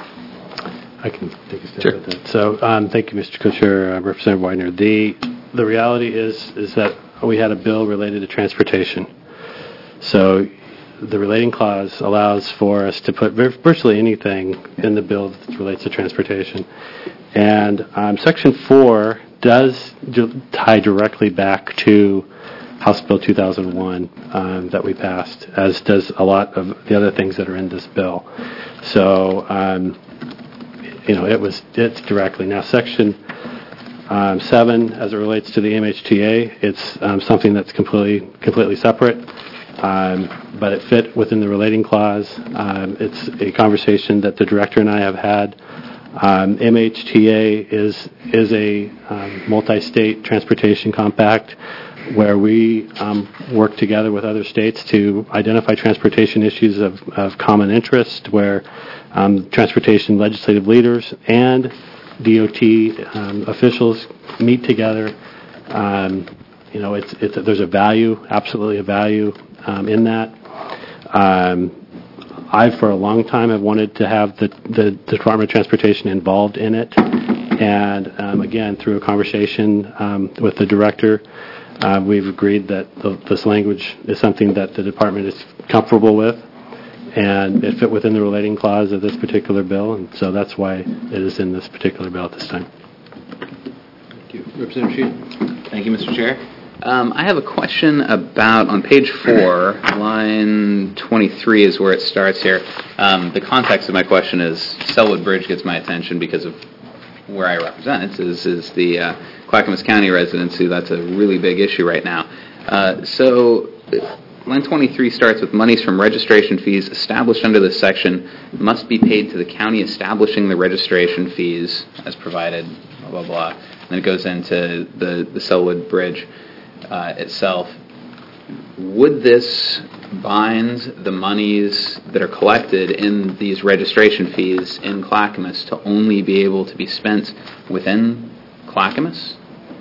I can take a step Sure. at that. So, um, thank you, Mister Co-Chair, uh, Representative Widener. The the reality is is that we had a bill related to transportation. So, the relating clause allows for us to put virtually anything in the bill that relates to transportation, and um, Section four does d- tie directly back to House Bill two thousand one um, that we passed, as does a lot of the other things that are in this bill. So. Um, You know, it was, it's directly. Now, Section um, seven, as it relates to the M H T A, it's um, something that's completely completely separate, um, but it fit within the relating clause. Um, it's a conversation that the director and I have had. Um, M H T A is, is a um, multi-state transportation compact where we um, work together with other states to identify transportation issues of, of common interest, where Um, transportation legislative leaders and D O T um, officials meet together. Um, you know, it's, it's there's a value, absolutely a value um, in that. Um, I, for a long time, have wanted to have the, the, the Department of Transportation involved in it, and um, again, through a conversation um, with the director, uh, we've agreed that the, this language is something that the department is comfortable with. And it fit within the relating clause of this particular bill, and so that's why it is in this particular bill at this time. Thank you. Representative Sheehan. Thank you, Mister Chair. Um, I have a question about, on page four, line twenty-three is where it starts here. Um, the context of my question is Selwood Bridge gets my attention because of where I represent. It is, is the uh, Clackamas County residency. That's a really big issue right now. Uh, so... Line twenty-three starts with monies from registration fees established under this section must be paid to the county establishing the registration fees as provided, blah, blah, blah. And then it goes into the, the Selwood Bridge uh, itself. Would this bind the monies that are collected in these registration fees in Clackamas to only be able to be spent within Clackamas?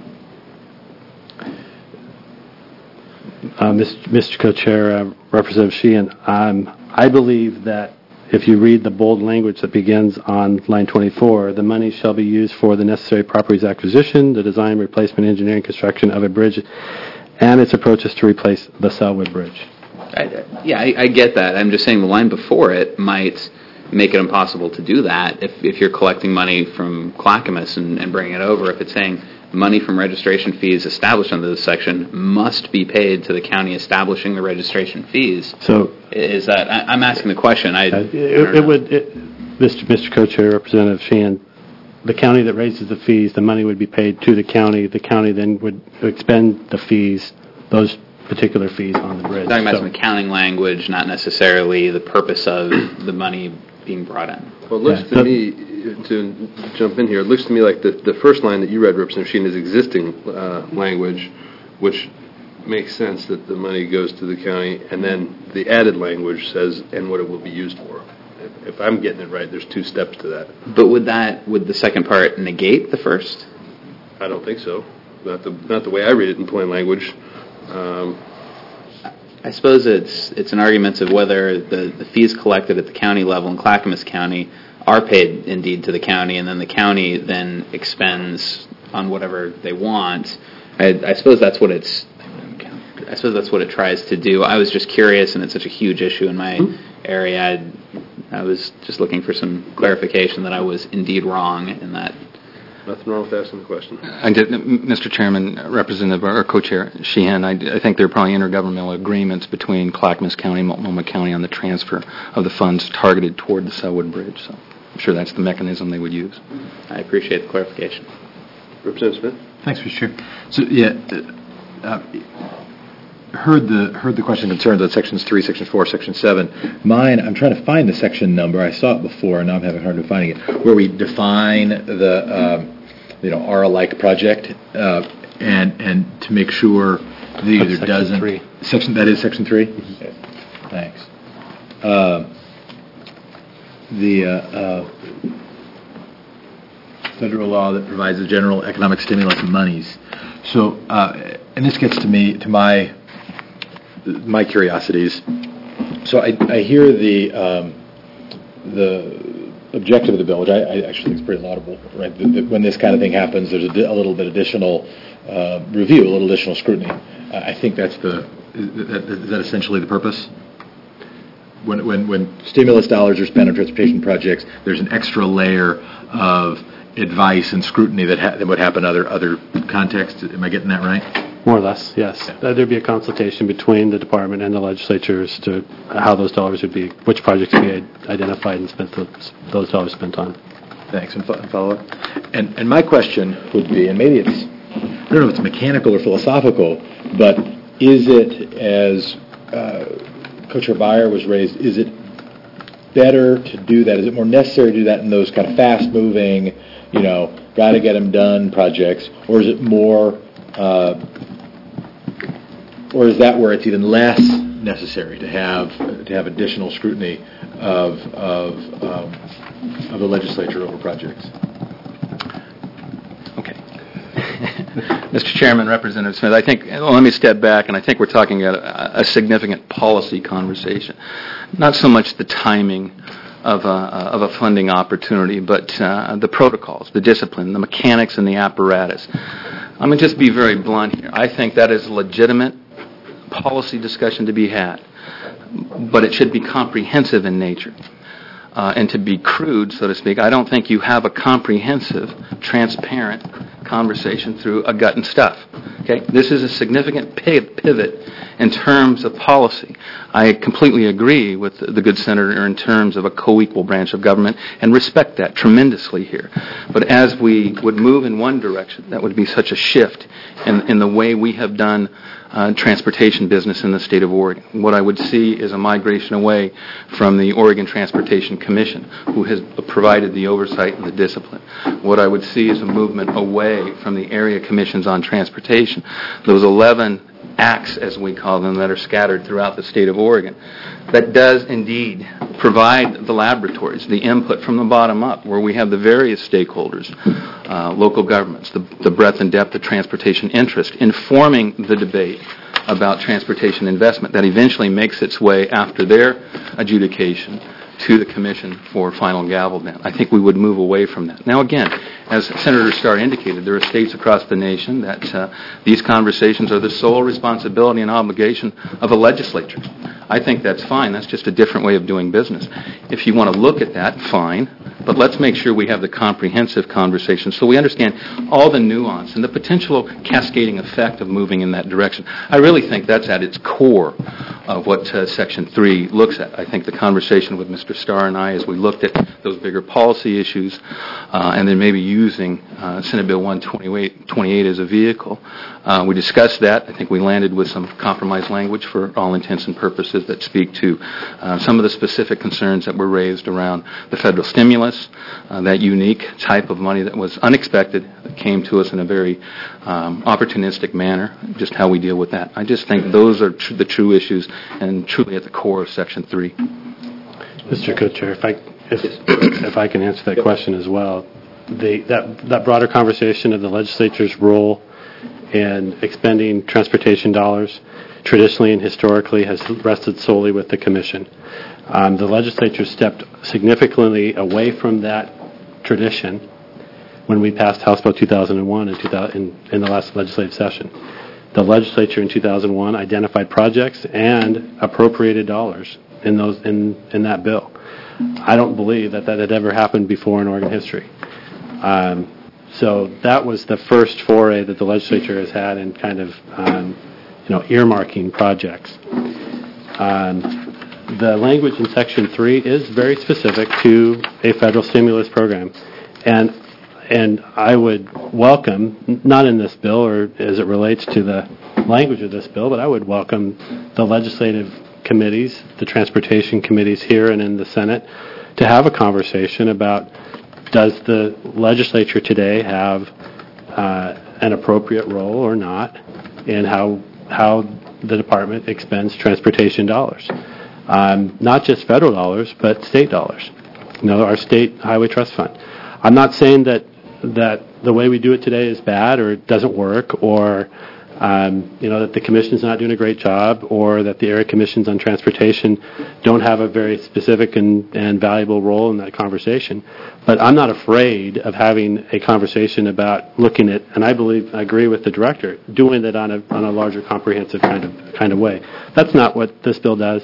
Uh, Mister Co-Chair, uh, Representative Sheehan, um, I believe that if you read the bold language that begins on line twenty-four, the money shall be used for the necessary properties acquisition, the design, replacement, engineering, construction of a bridge, and its approaches to replace the Selwood Bridge. I, yeah, I, I get that. I'm just saying the line before it might make it impossible to do that if, if you're collecting money from Clackamas and, and bringing it over. If it's saying money from registration fees established under this section must be paid to the county establishing the registration fees. So is that, I, I'm asking the question. I, uh, it, it would, it, Mister Mister Co-Chair, Representative Sheehan, the county that raises the fees, the money would be paid to the county. The county then would expend the fees, those particular fees on the bridge. Talking about so, some accounting language, not necessarily the purpose of the money being brought in. Well, it looks Yeah, to so- me, to jump in here, it looks to me like the, the first line that you read, Representative Sheehan, is existing uh, language, which makes sense that the money goes to the county, and then the added language says, and what it will be used for. If, if I'm getting it right, there's two steps to that. But would that, would the second part negate the first? I don't think so. Not the not the way I read it in plain language. Um, I suppose it's it's an argument of whether the, the fees collected at the county level in Clackamas County are paid indeed to the county, and then the county then expends on whatever they want. I, I suppose that's what it's. I suppose that's what it tries to do. I was just curious, and it's such a huge issue in my area. I, I was just looking for some clarification that I was indeed wrong in that. Nothing wrong with asking the question. I did, Mister Chairman, Representative or Co-Chair Sheehan, I, I think there are probably intergovernmental agreements between Clackamas County and Multnomah County on the transfer of the funds targeted toward the Selwood Bridge. So I'm sure that's the mechanism they would use. I appreciate the clarification. Representative Smith? Thanks, Mister Chair. So, yeah, uh, uh, heard the heard the question concerns on sections three, section four, section seven. Mine, I'm trying to find the section number. I saw it before, and now I'm having a hard time finding it, where we define the, um, you know, R alike project, uh, and and to make sure that either That's section doesn't. three. Section that is section three. Okay. Thanks. Uh, the uh, uh, federal law that provides the general economic stimulus and monies. So, uh, and this gets to me to my my curiosities. So I, I hear the um, the objective of the bill, which I, I actually think is pretty laudable. Right, that, that when this kind of thing happens, there's a, di- a little bit additional uh, review, a little additional scrutiny. Uh, I think that's the is that, is that essentially the purpose. When, when when stimulus dollars are spent on transportation projects, there's an extra layer of advice and scrutiny that, ha- that would happen in other other contexts. Am I getting that right? More or less, yes. Yeah. Uh, There'd be a consultation between the department and the legislatures to how those dollars would be, which projects would be identified and spent those, those dollars spent on. Thanks. And, fo- and follow up. And and my question would be, and maybe it's I don't know if it's mechanical or philosophical, but is it as uh, Co-Chair Beyer was raised? Is it better to do that? Is it more necessary to do that in those kind of fast-moving, you know, got to get them done projects, or is it more? Uh, Or is that where it's even less necessary to have to have additional scrutiny of of um, of the legislature over projects? Okay. Mister Chairman, Representative Smith, I think, well, let me step back, and I think we're talking about a, a significant policy conversation. Not so much the timing of a, of a funding opportunity, but uh, the protocols, the discipline, the mechanics, and the apparatus. I'm going to just be very blunt here. I think that is a legitimate policy discussion to be had, but it should be comprehensive in nature. Uh, and to be crude, so to speak, I don't think you have a comprehensive, transparent conversation through a gut and stuff. Okay, this is a significant pivot in terms of policy. I completely agree with the good senator in terms of a co-equal branch of government and respect that tremendously here. But as we would move in one direction, that would be such a shift in, in the way we have done Uh, transportation business in the state of Oregon. What I would see is a migration away from the Oregon Transportation Commission, who has provided the oversight and the discipline. What I would see is a movement away from the area commissions on transportation. Those eleven acts, as we call them, that are scattered throughout the state of Oregon, that does indeed provide the laboratories, the input from the bottom up, where we have the various stakeholders, uh, local governments, the, the breadth and depth of transportation interest, informing the debate about transportation investment that eventually makes its way after their adjudication to the Commission for final gavel down. I think we would move away from that. Now, again, as Senator Starr indicated, there are states across the nation that uh, these conversations are the sole responsibility and obligation of a legislature. I think that's fine. That's just a different way of doing business. If you want to look at that, fine. But let's make sure we have the comprehensive conversation so we understand all the nuance and the potential cascading effect of moving in that direction. I really think that's at its core of what uh, Section three looks at. I think the conversation with Mister Starr and I, as we looked at those bigger policy issues, uh, and then maybe using uh, Senate Bill one twenty-eight as a vehicle, uh, we discussed that. I think we landed with some compromise language for all intents and purposes that speak to uh, some of the specific concerns that were raised around the federal stimulus, uh, that unique type of money that was unexpected, that came to us in a very um, opportunistic manner, just how we deal with that. I just think those are tr- the true issues and truly at the core of Section three. Mister Co-Chair, if I, if, if I can answer that question as well, the, that, that broader conversation of the legislature's role in expending transportation dollars traditionally and historically has rested solely with the Commission. Um, the legislature stepped significantly away from that tradition when we passed House Bill two thousand one in, two thousand, in, in the last legislative session. The legislature in two thousand one identified projects and appropriated dollars in those in, in that bill. I don't believe that that had ever happened before in Oregon history. Um, so that was the first foray that the legislature has had in kind of um, you know earmarking projects. Um, the language in Section three is very specific to a federal stimulus program, and and I would welcome, not in this bill or as it relates to the language of this bill, but I would welcome the legislative committees, the transportation committees here and in the Senate, to have a conversation about, does the legislature today have uh, an appropriate role or not in how how the department expends transportation dollars? Um, not just federal dollars, but state dollars. You know, our state highway trust fund. I'm not saying that that the way we do it today is bad or it doesn't work, or um, you know that the commission's not doing a great job, or that the area commissions on transportation don't have a very specific and, and valuable role in that conversation. But I'm not afraid of having a conversation about looking at, and I believe I agree with the director, doing that on a on a larger, comprehensive kind of kind of way. That's not what this bill does,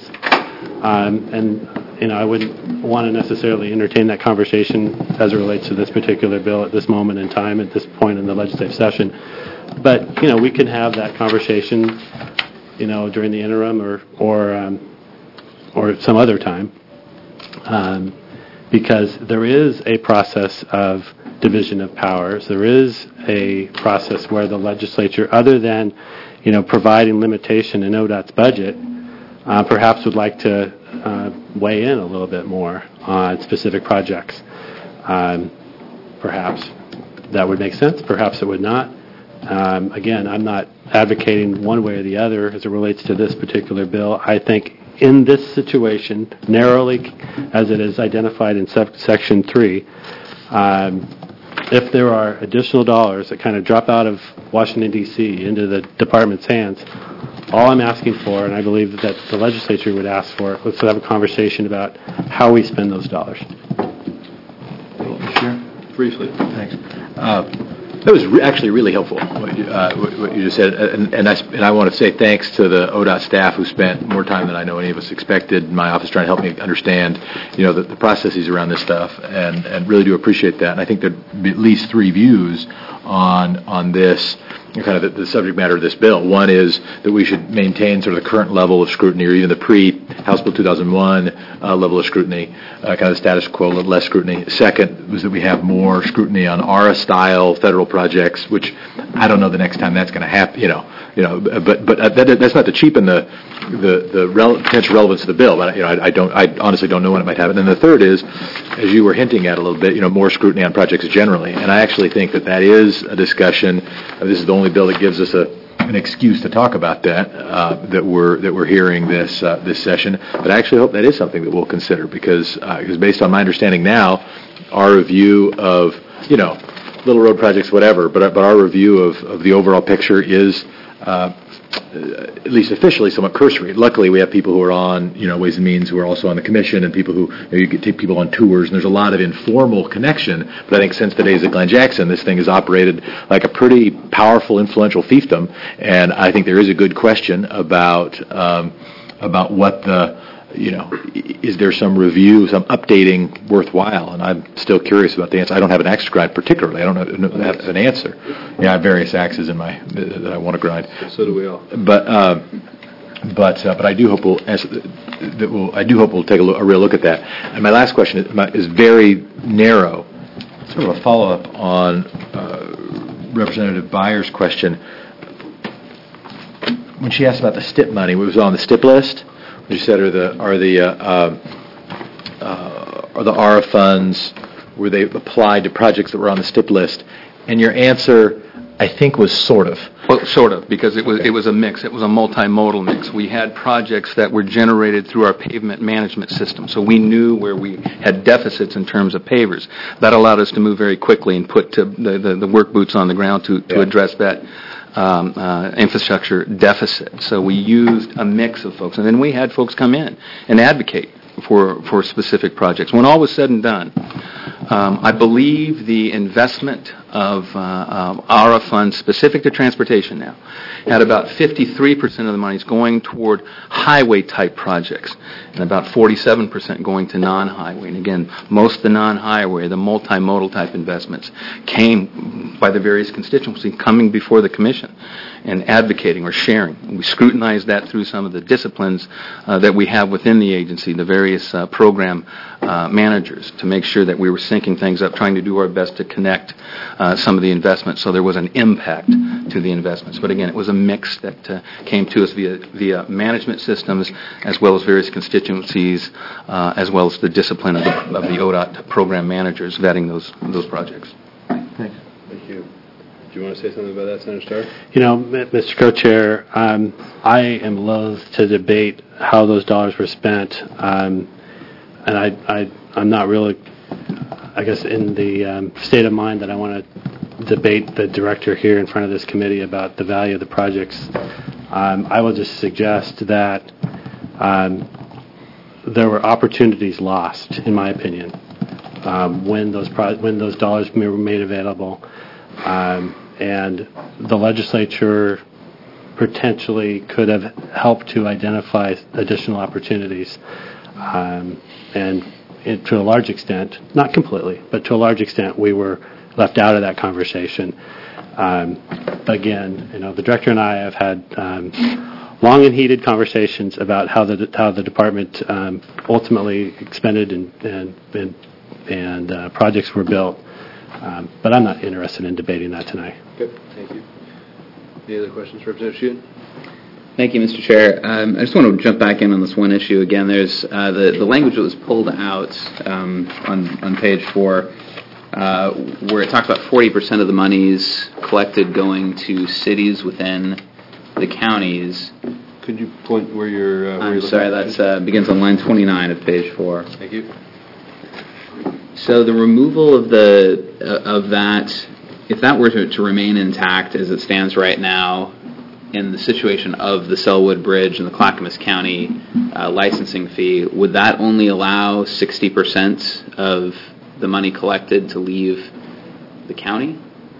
um, and. You know, I wouldn't want to necessarily entertain that conversation as it relates to this particular bill at this moment in time, at this point in the legislative session. But, you know, we can have that conversation, you know, during the interim or or, um, or some other time, um, because there is a process of division of powers. There is a process where the legislature, other than, you know, providing limitation in O D O T's budget, uh, perhaps would like to Uh, weigh in a little bit more on specific projects. Um, perhaps that would make sense. Perhaps it would not. Um, again, I'm not advocating one way or the other as it relates to this particular bill. I think in this situation, narrowly as it is identified in sub- Section three, um, if there are additional dollars that kind of drop out of Washington, D C into the department's hands, all I'm asking for, and I believe that the legislature would ask for, let's have a conversation about how we spend those dollars. Sure. Briefly. Thanks. Uh, that was re- actually really helpful, what you, uh, what, what you just said. And, and, I, and I want to say thanks to the O D O T staff who spent more time than I know any of us expected in my office trying to help me understand, you know, the, the processes around this stuff, and, and really do appreciate that. And I think there'd be at least three views on on this, kind of the, the subject matter of this bill. One is that we should maintain sort of the current level of scrutiny, or even the pre-House Bill two thousand one uh, level of scrutiny, uh, kind of the status quo, a little less scrutiny. Second was that we have more scrutiny on A R A-style federal projects, which I don't know the next time that's going to happen. You know, you know, but but uh, that, that's not to cheapen the the the rel- potential relevance of the bill. But you know, I, I don't, I honestly don't know when it might happen. And the third is, as you were hinting at a little bit, you know, more scrutiny on projects generally. And I actually think that that is a discussion. Uh, this is the only bill that gives us a an excuse to talk about that, uh, that we're that we're hearing this uh, this session. But I actually hope that is something that we'll consider because uh, because based on my understanding now, our review of you know little road projects, whatever, but but our review of, of the overall picture is. Uh, at least officially, somewhat cursory. Luckily, we have people who are on, you know, Ways and Means who are also on the commission, and people who you, know, you get take people on tours. And there's a lot of informal connection. But I think since the days of Glenn Jackson, this thing has operated like a pretty powerful, influential fiefdom. And I think there is a good question about um, about what the you know, is there some review, some updating worthwhile? And I'm still curious about the answer. I don't have an axe to grind particularly. I don't have, have an answer. Yeah, I have various axes in my that I want to grind. So do we all. But uh, but uh, but I do hope we'll as, that we'll I do hope we'll take a, look, a real look at that. And my last question is, my, is very narrow, sort of a follow up on uh, Representative Byers' question. When she asked about the S T I P money, it was on the S T I P list. You said, are the are the uh, uh, uh, are the A R A funds, were they applied to projects that were on the S T I P list? And your answer, I think, was sort of. Well, sort of, because it was it was a mix. It was a multimodal mix. We had projects that were generated through our pavement management system, so we knew where we had deficits in terms of pavers. That allowed us to move very quickly and put to the, the, the work boots on the ground to, to yeah. address that um, uh, infrastructure deficit. So we used a mix of folks, and then we had folks come in and advocate for for specific projects. When all was said and done, um, I believe the investment of uh, um, A R A funds specific to transportation now had about fifty-three percent of the monies going toward highway-type projects and about forty-seven percent going to non-highway. And again, most of the non-highway, the multimodal type investments came by the various constituencies coming before the commission and advocating or sharing. And we scrutinized that through some of the disciplines uh, that we have within the agency, the various uh, program uh, managers, to make sure that we were syncing things up, trying to do our best to connect uh, some of the investments so there was an impact to the investments. But again, it was a mix that uh, came to us via via management systems as well as various constituencies, uh, as well as the discipline of the, of the O D O T program managers vetting those those projects. Thanks. Thank you. Do you want to say something about that, Senator Starr? You know, Mister Co-Chair, um, I am loath to debate how those dollars were spent, um, and I, I, I'm not really, I guess, in the um, state of mind that I want to debate the director here in front of this committee about the value of the projects. Um, I will just suggest that um, there were opportunities lost, in my opinion, um, when those pro- when those dollars were made available. Um, and the legislature potentially could have helped to identify additional opportunities. Um, and it, to a large extent, not completely, but to a large extent, we were left out of that conversation. Um, again, you know, the director and I have had um, long and heated conversations about how the how the department um, ultimately expended and and and, and uh, projects were built. Um, but I'm not interested in debating that tonight. Good, thank you. Any other questions, Representative Sheehan? Thank you, Mister Chair. Um, I just want to jump back in on this one issue again. There's uh, the the language that was pulled out um, on on page four, uh, where it talks about forty percent of the monies collected going to cities within the counties. Could you point where you're? Uh, where I'm you're sorry, that uh, begins on line twenty-nine of page four. Thank you. So the removal of the uh, of that, if that were to, to remain intact as it stands right now, in the situation of the Selwood Bridge and the Clackamas County uh, licensing fee, would that only allow sixty percent of the money collected to leave the county?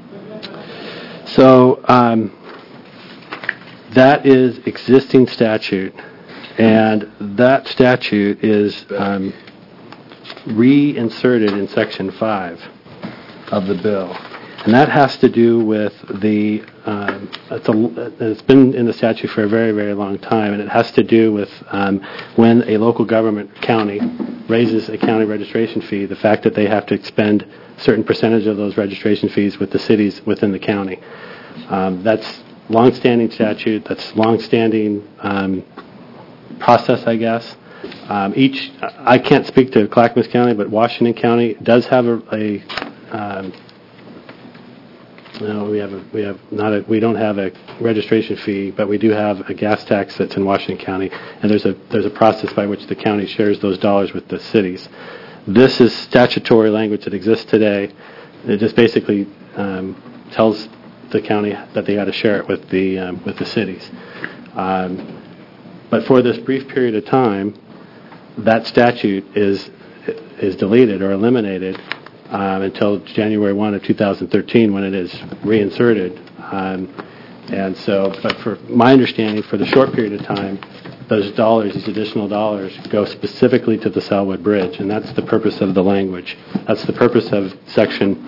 So um, that is existing statute, and that statute is um, reinserted in Section five of the bill. And that has to do with the, um, it's, a, it's been in the statute for a very, very long time, and it has to do with um, when a local government county raises a county registration fee, the fact that they have to expend a certain percentage of those registration fees with the cities within the county. Um, that's long-standing statute, that's long-standing um, process, I guess. Um, each, I can't speak to Clackamas County, but Washington County does have a, a um, No, we have a, we have not a, we don't have a registration fee, but we do have a gas tax that's in Washington County, and there's a there's a process by which the county shares those dollars with the cities. This is statutory language that exists today. It just basically um, tells the county that they got to share it with the um, with the cities. Um, but for this brief period of time, that statute is is deleted or eliminated um, until January first of two thousand thirteen, when it is reinserted. Um, and so, but for my understanding, for the short period of time, those dollars, these additional dollars, go specifically to the Selwood Bridge, and that's the purpose of the language. That's the purpose of section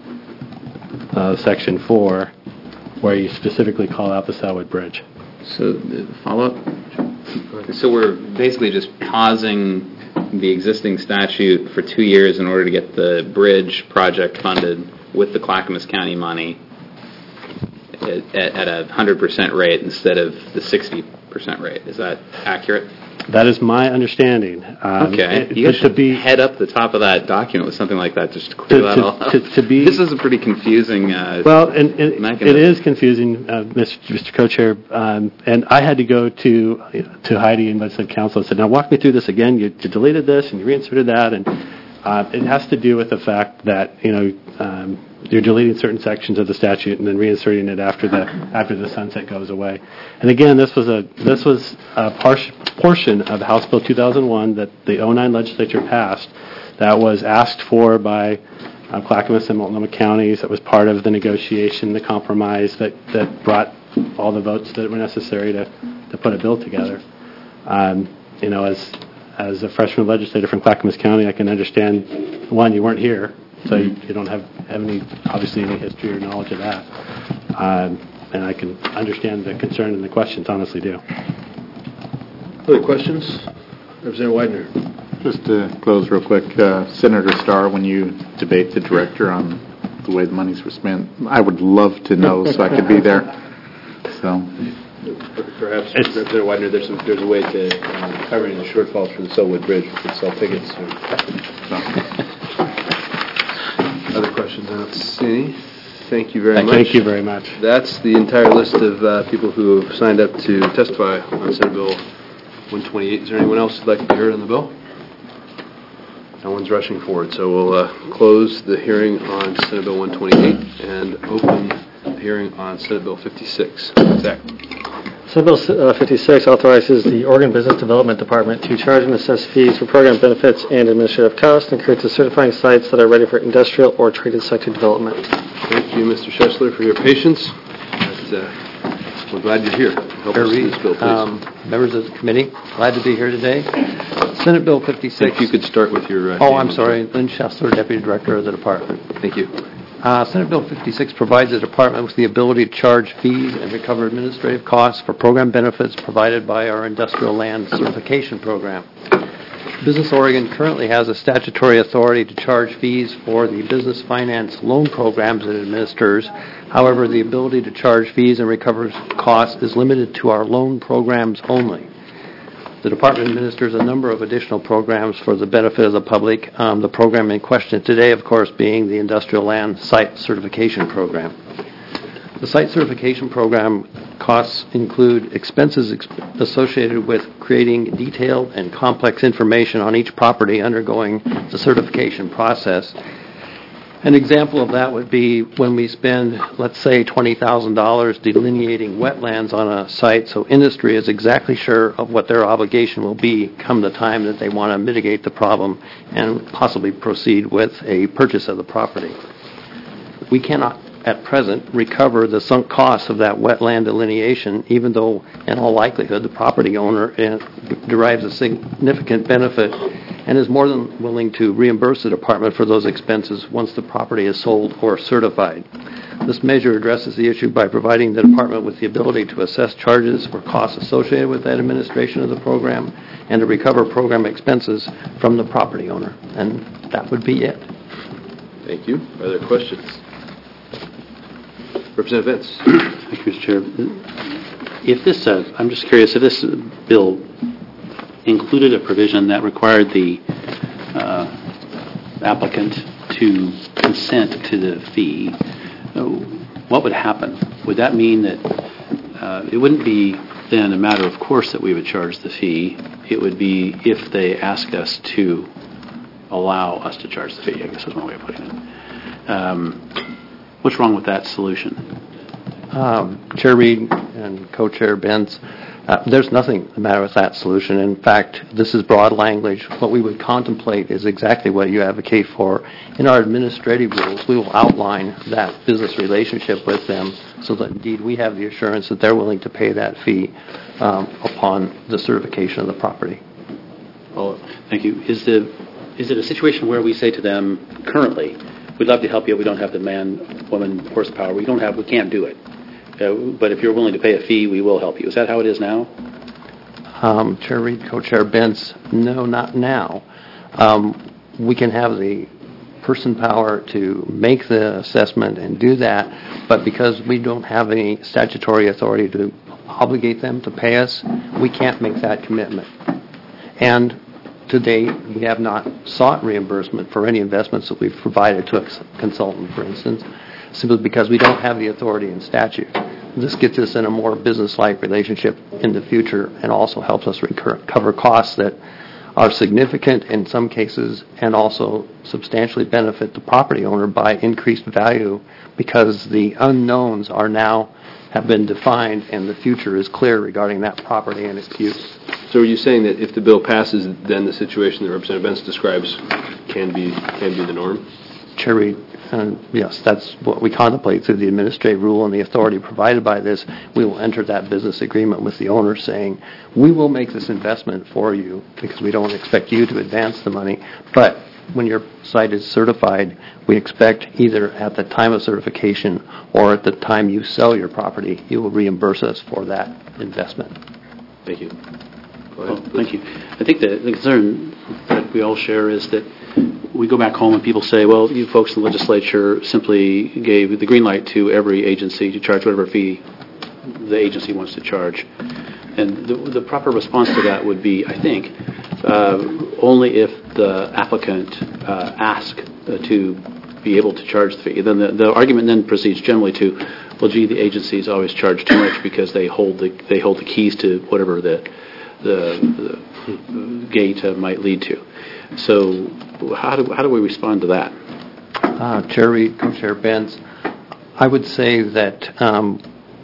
uh, section four, where you specifically call out the Selwood Bridge. So, the follow-up? So we're basically just pausing the existing statute for two years in order to get the bridge project funded with the Clackamas County money at, at a one hundred percent rate instead of the sixty percent rate. Is that accurate? That is my understanding. Um, okay. It, you guys to should be head up the top of that document with something like that just to clear to, that to, all up. To, to be, this is a pretty confusing uh, well, and, and mechanism. It is confusing, uh, Mister Co-Chair, um, and I had to go to to Heidi and legislative council and said, now walk me through this again. You, you deleted this and you reinserted that, and uh, it has to do with the fact that, you know, um, you're deleting certain sections of the statute and then reinserting it after the after the sunset goes away. And again, this was a this was a par- portion of House Bill two thousand one that the oh nine legislature passed that was asked for by uh, Clackamas and Multnomah counties. That was part of the negotiation, the compromise that, that brought all the votes that were necessary to, to put a bill together. Um, you know, as as a freshman legislator from Clackamas County, I can understand, one, you weren't here, so you, you don't have, have any, obviously, any history or knowledge of that. Um, and I can understand the concern and the questions, honestly do. Other questions? Representative Widener. Just to close real quick, uh, Senator Starr, when you debate the director on the way the monies were spent, I would love to know so I could be there. So, perhaps, Representative Widener, there's a, there's a way to um, cover any shortfalls for the Selwood Bridge. We could sell tickets. Or, so. Other questions? I don't see any. Thank you very Thank much. Thank you very much. That's the entire list of uh, people who have signed up to testify on Senate Bill one twenty-eight. Is there anyone else who'd like to be heard on the bill? No one's rushing forward, so we'll uh, close the hearing on Senate Bill one twenty-eight and open the hearing on Senate Bill fifty-six. Zach. Senate Bill uh, fifty-six authorizes the Oregon Business Development Department to charge and assess fees for program benefits and administrative costs incurred to certifying sites that are ready for industrial or traded sector development. Thank you, Mister Schessler, for your patience. But, uh, we're glad you're here. Help us with this bill, please. Um, members of the committee, glad to be here today. Senate Bill fifty-six. If you could start with your... Uh, oh, I'm sorry. Lynn Schessler, Deputy Director of the Department. Thank you. Uh, Senate Bill fifty-six provides the Department with the ability to charge fees and recover administrative costs for program benefits provided by our Industrial Land Certification Program. Business Oregon currently has a statutory authority to charge fees for the business finance loan programs it administers. However, the ability to charge fees and recover costs is limited to our loan programs only. The Department administers a number of additional programs for the benefit of the public. Um, the program in question today, of course, being the Industrial Land Site Certification Program. The Site Certification Program costs include expenses ex- associated with creating detailed and complex information on each property undergoing the certification process. An example of that would be when we spend, let's say, twenty thousand dollars delineating wetlands on a site so industry is exactly sure of what their obligation will be come the time that they want to mitigate the problem and possibly proceed with a purchase of the property. We cannot, at present, recover the sunk costs of that wetland delineation, even though, in all likelihood, the property owner uh, derives a significant benefit and is more than willing to reimburse the department for those expenses once the property is sold or certified. This measure addresses the issue by providing the department with the ability to assess charges for costs associated with that administration of the program and to recover program expenses from the property owner. And that would be it. Thank you. Are there questions? Representative Vince. Thank you, Mister Chair. If this, uh, I'm just curious, if this bill included a provision that required the uh, applicant to consent to the fee, uh, what would happen? Would that mean that uh, it wouldn't be then a matter of course that we would charge the fee? It would be if they ask us to allow us to charge the fee, I guess is one way of putting it. Um, what's wrong with that solution? Um, Chair Reed and Co-Chair Benz, uh, there's nothing the matter with that solution. In fact, this is broad language. What we would contemplate is exactly what you advocate for. In our administrative rules, we will outline that business relationship with them so that indeed we have the assurance that they're willing to pay that fee um, upon the certification of the property. Well, thank you. Is the is it a situation where we say to them currently, we'd love to help you, we don't have the man, woman, horsepower, we don't have, we can't do it. Uh, but if you're willing to pay a fee, we will help you. Is that how it is now? Um, Chair Reed, Co-Chair Benz, no, not now. Um, we can have the person power to make the assessment and do that, but because we don't have any statutory authority to obligate them to pay us, we can't make that commitment. And to date, we have not sought reimbursement for any investments that we've provided to a consultant, for instance, simply because we don't have the authority in statute. This gets us in a more business-like relationship in the future and also helps us recur- cover costs that are significant in some cases and also substantially benefit the property owner by increased value because the unknowns are now have been defined and the future is clear regarding that property and its use. So are you saying that if the bill passes, then the situation that Representative Benz describes can be can be the norm? Chair Reed, uh, yes, that's what we contemplate through the administrative rule and the authority provided by this. We will enter that business agreement with the owner saying, we will make this investment for you because we don't expect you to advance the money, but when your site is certified, we expect either at the time of certification or at the time you sell your property, you will reimburse us for that investment. Thank you. Go ahead. Well, thank you. I think the, the concern that we all share is that we go back home and people say, well, you folks in the legislature simply gave the green light to every agency to charge whatever fee the agency wants to charge. And the, the proper response to that would be, I think, uh, only if the applicant uh, asks uh, to be able to charge the fee. Then the, the argument then proceeds generally to, well, gee, the agencies always charge too much because they hold the they hold the keys to whatever the the, the gate uh, might lead to. So how do how do we respond to that? Uh, Chair Reed, Co-Chair Benz, I would say that um,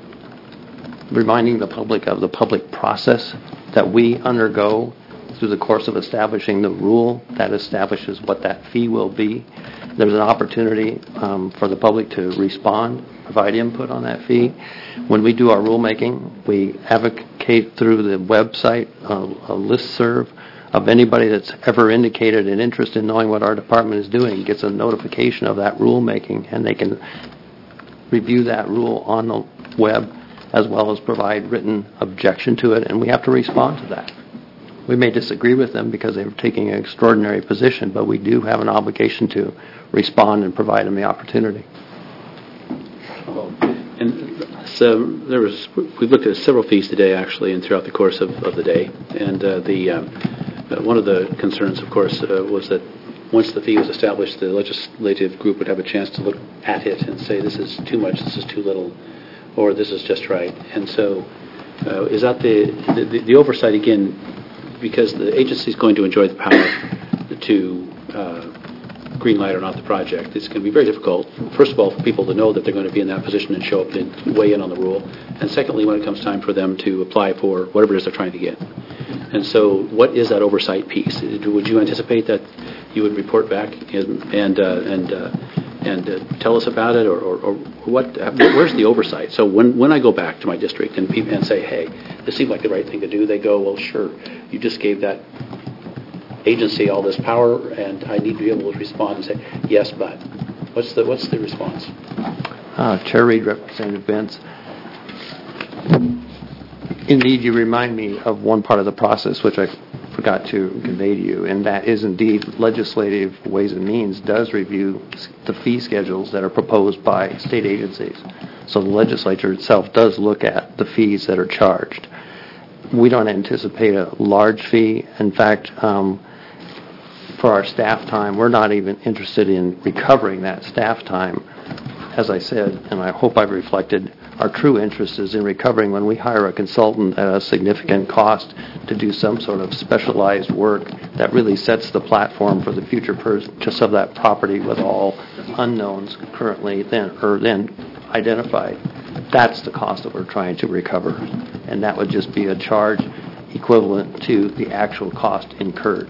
reminding the public of the public process that we undergo through the course of establishing the rule that establishes what that fee will be. There's an opportunity um, for the public to respond, provide input on that fee. When we do our rulemaking, we advocate through the website uh, a listserv of anybody that's ever indicated an interest in knowing what our department is doing, gets a notification of that rulemaking, and they can review that rule on the web as well as provide written objection to it, and we have to respond to that. We may disagree with them because they're taking an extraordinary position, but we do have an obligation to respond and provide them the opportunity. And so there was, we looked at several fees today, actually, and throughout the course of, of the day. And uh, the um, uh, one of the concerns, of course, uh, was that once the fee was established, the legislative group would have a chance to look at it and say, this is too much, this is too little, or this is just right. And so uh, is that the, the, the oversight, again, because the agency is going to enjoy the power to uh, green light or not the project, it's going to be very difficult, first of all, for people to know that they're going to be in that position and show up and weigh in on the rule, and secondly, when it comes time for them to apply for whatever it is they're trying to get. And so what is that oversight piece? Would you anticipate that you would report back and and uh, and, uh, and uh, tell us about it, or, or, or what? Where's the oversight? So when, when I go back to my district and people and say, hey, this seemed like the right thing to do, they go, well, sure, you just gave that agency all this power, and I need to be able to respond and say, yes, but. What's the what's the response? Uh, Chair Reed, Representative Benz. Indeed, you remind me of one part of the process which I forgot to convey to you, and that is indeed legislative Ways and Means does review the fee schedules that are proposed by state agencies. So the legislature itself does look at the fees that are charged. We don't anticipate a large fee. In fact, um, for our staff time, we're not even interested in recovering that staff time as I said, and I hope I've reflected, our true interest is in recovering when we hire a consultant at a significant cost to do some sort of specialized work that really sets the platform for the future purchase of that property with all unknowns currently then or then identified. That's the cost that we're trying to recover, and that would just be a charge equivalent to the actual cost incurred.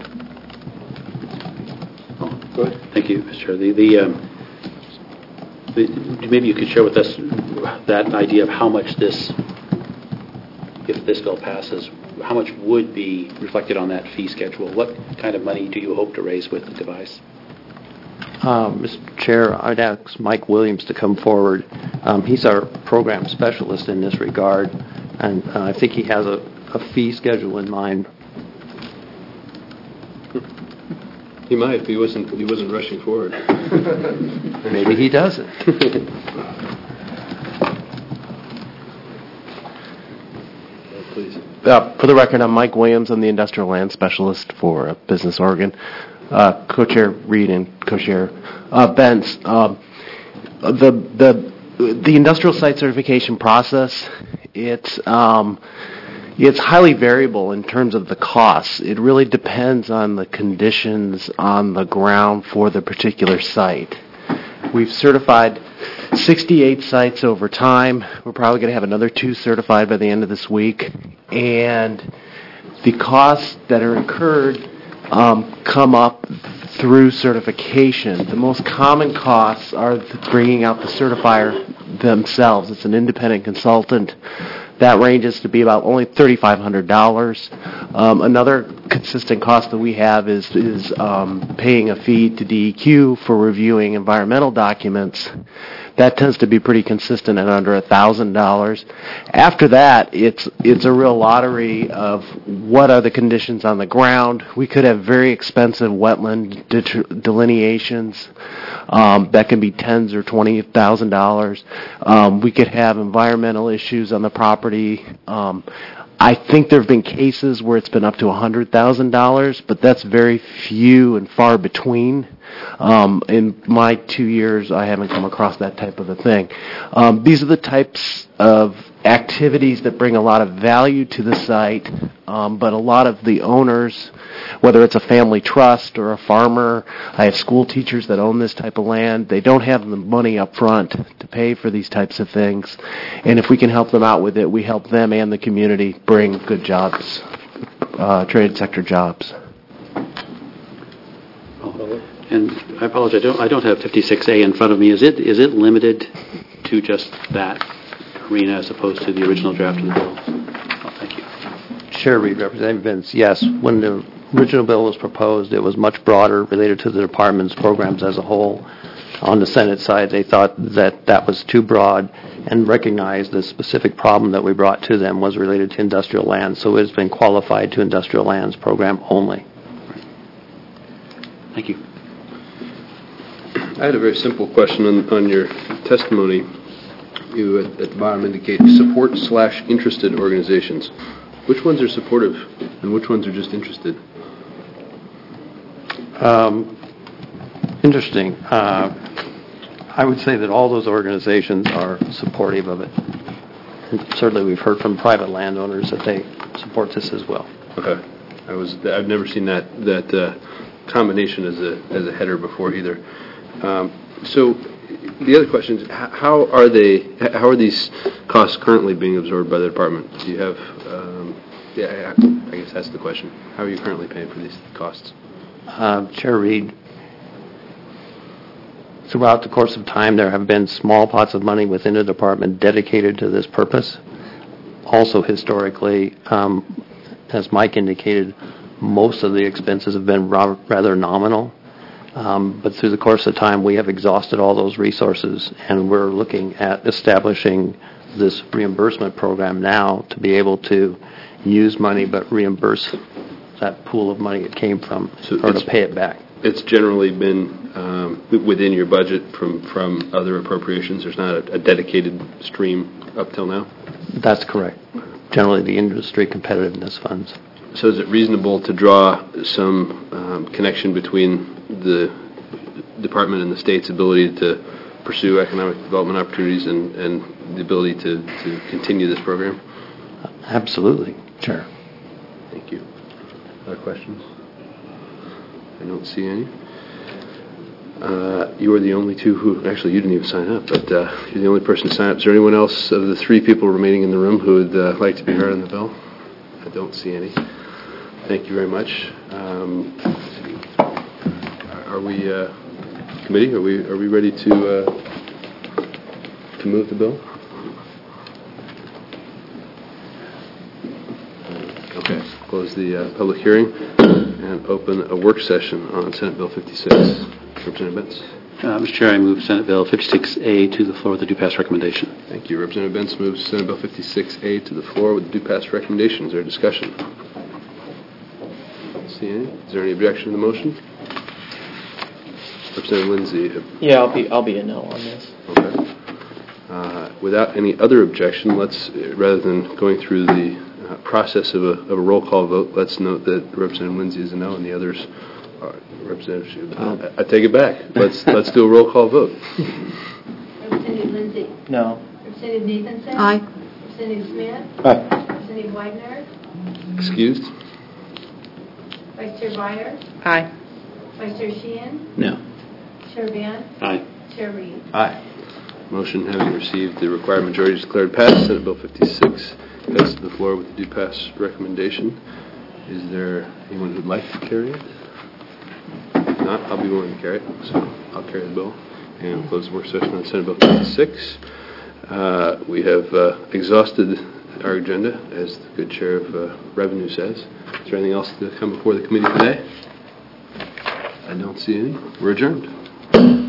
Go ahead. Thank you, Mister Chair. The, the, um, the, maybe you could share with us that idea of how much this, if this bill passes, how much would be reflected on that fee schedule? What kind of money do you hope to raise with the device? Um, Mister Chair, I'd ask Mike Williams to come forward. Um, he's our program specialist in this regard, and uh, I think he has a, a fee schedule in mind. He might if he wasn't he wasn't rushing forward. Maybe he doesn't. Please. Uh, for the record, I'm Mike Williams. I'm the industrial land specialist for uh, Business Oregon. Uh, Co-chair Reed and Co-chair uh, Benz. Um, the the the industrial site certification process. It's um, It's highly variable in terms of the costs. It really depends on the conditions on the ground for the particular site. We've certified sixty-eight sites over time. We're probably going to have another two certified by the end of this week. And the costs that are incurred um, come up through certification. The most common costs are bringing out the certifier themselves. It's an independent consultant. That ranges to be about only three thousand five hundred dollars. Um, another consistent cost that we have is is um, paying a fee to D E Q for reviewing environmental documents. That tends to be pretty consistent at under one thousand dollars. After that, it's it's a real lottery of what are the conditions on the ground. We could have very expensive wetland de- delineations um, that can be tens or twenty thousand dollars. Um, we could have environmental issues on the property. Um, I think there have been cases where it's been up to one hundred thousand dollars, but that's very few and far between. Um, in my two years, I haven't come across that type of a thing. Um, these are the types of activities that bring a lot of value to the site, um, but a lot of the owners, whether it's a family trust or a farmer, I have school teachers that own this type of land, they don't have the money up front to pay for these types of things. And if we can help them out with it, we help them and the community bring good jobs, uh, trade sector jobs. And I apologize, I don't, I don't have fifty-six A in front of me. Is it is it limited to just that arena as opposed to the original draft of the bill? Oh, thank you. Chair Reed, Representative Vince, yes. When the original bill was proposed, it was much broader, related to the department's programs as a whole. On the Senate side, they thought that that was too broad and recognized the specific problem that we brought to them was related to industrial land, so it's been qualified to industrial lands program only. Thank you. I had a very simple question on, on your testimony. You at, at the bottom indicate support slash interested organizations. Which ones are supportive and which ones are just interested? Um, interesting. Uh, I would say that all those organizations are supportive of it. And certainly we've heard from private landowners that they support this as well. Okay. I was I've never seen that that uh, combination as a as a header before either. Um, so the other question is, how are they? How are these costs currently being absorbed by the department? Do you have? Um, yeah, I guess that's the question. How are you currently paying for these costs? Uh, Chair Reed, throughout the course of time, there have been small pots of money within the department dedicated to this purpose. Also, historically, um, as Mike indicated, most of the expenses have been ra- rather nominal. Um, but through the course of time, we have exhausted all those resources, and we're looking at establishing this reimbursement program now to be able to use money but reimburse that pool of money it came from, so or to pay it back. It's generally been um, within your budget from, from other appropriations. There's not a, a dedicated stream up till now? That's correct. Generally the industry competitiveness funds. So is it reasonable to draw some um, connection between the department and the state's ability to pursue economic development opportunities and, and the ability to, to continue this program? Absolutely. Sure. Thank you. Other questions? I don't see any. Uh, you are the only two who, actually you didn't even sign up, but uh, you're the only person to sign up. Is there anyone else of the three people remaining in the room who would uh, like to be heard on the bill? I don't see any. Thank you very much. Um, are we, uh, committee, are we are we ready to uh, to move the bill? Okay. Close the uh, public hearing and open a work session on Senate Bill fifty-six. Representative Bentz. Uh, Mister Chair, I move Senate Bill fifty-six A to the floor with the due pass recommendation. Thank you. Representative Bentz moves Senate Bill fifty-six A to the floor with the due pass recommendation. Is there a discussion? See any? Is there any objection to the motion? Representative Lindsay. uh, Yeah, I'll be I'll be a no on this. Okay. Uh, without any other objection, let's, uh, rather than going through the uh, process of a, of a roll call vote, let's note that Representative Lindsay is a no and the others are Representative. Uh, I, I take it back. Let's let's do a roll call vote. Representative Lindsay. No. Representative Nathanson. Aye. Representative Smith. Aye. Representative Wagner. Excused? Vice Chair Byer. Aye. Vice Chair Sheehan. No. Chair Van. Aye. Chair Reed. Aye. Motion having received the required majority is declared passed. Senate Bill fifty-six heads to the floor with the due pass recommendation. Is there anyone who'd like to carry it? If not, I'll be willing to carry it. So I'll carry the bill and close the work session on Senate Bill fifty-six. Uh, we have uh, exhausted our agenda, as the good chair of uh, Revenue says. Is there anything else to come before the committee today? I don't see any. We're adjourned.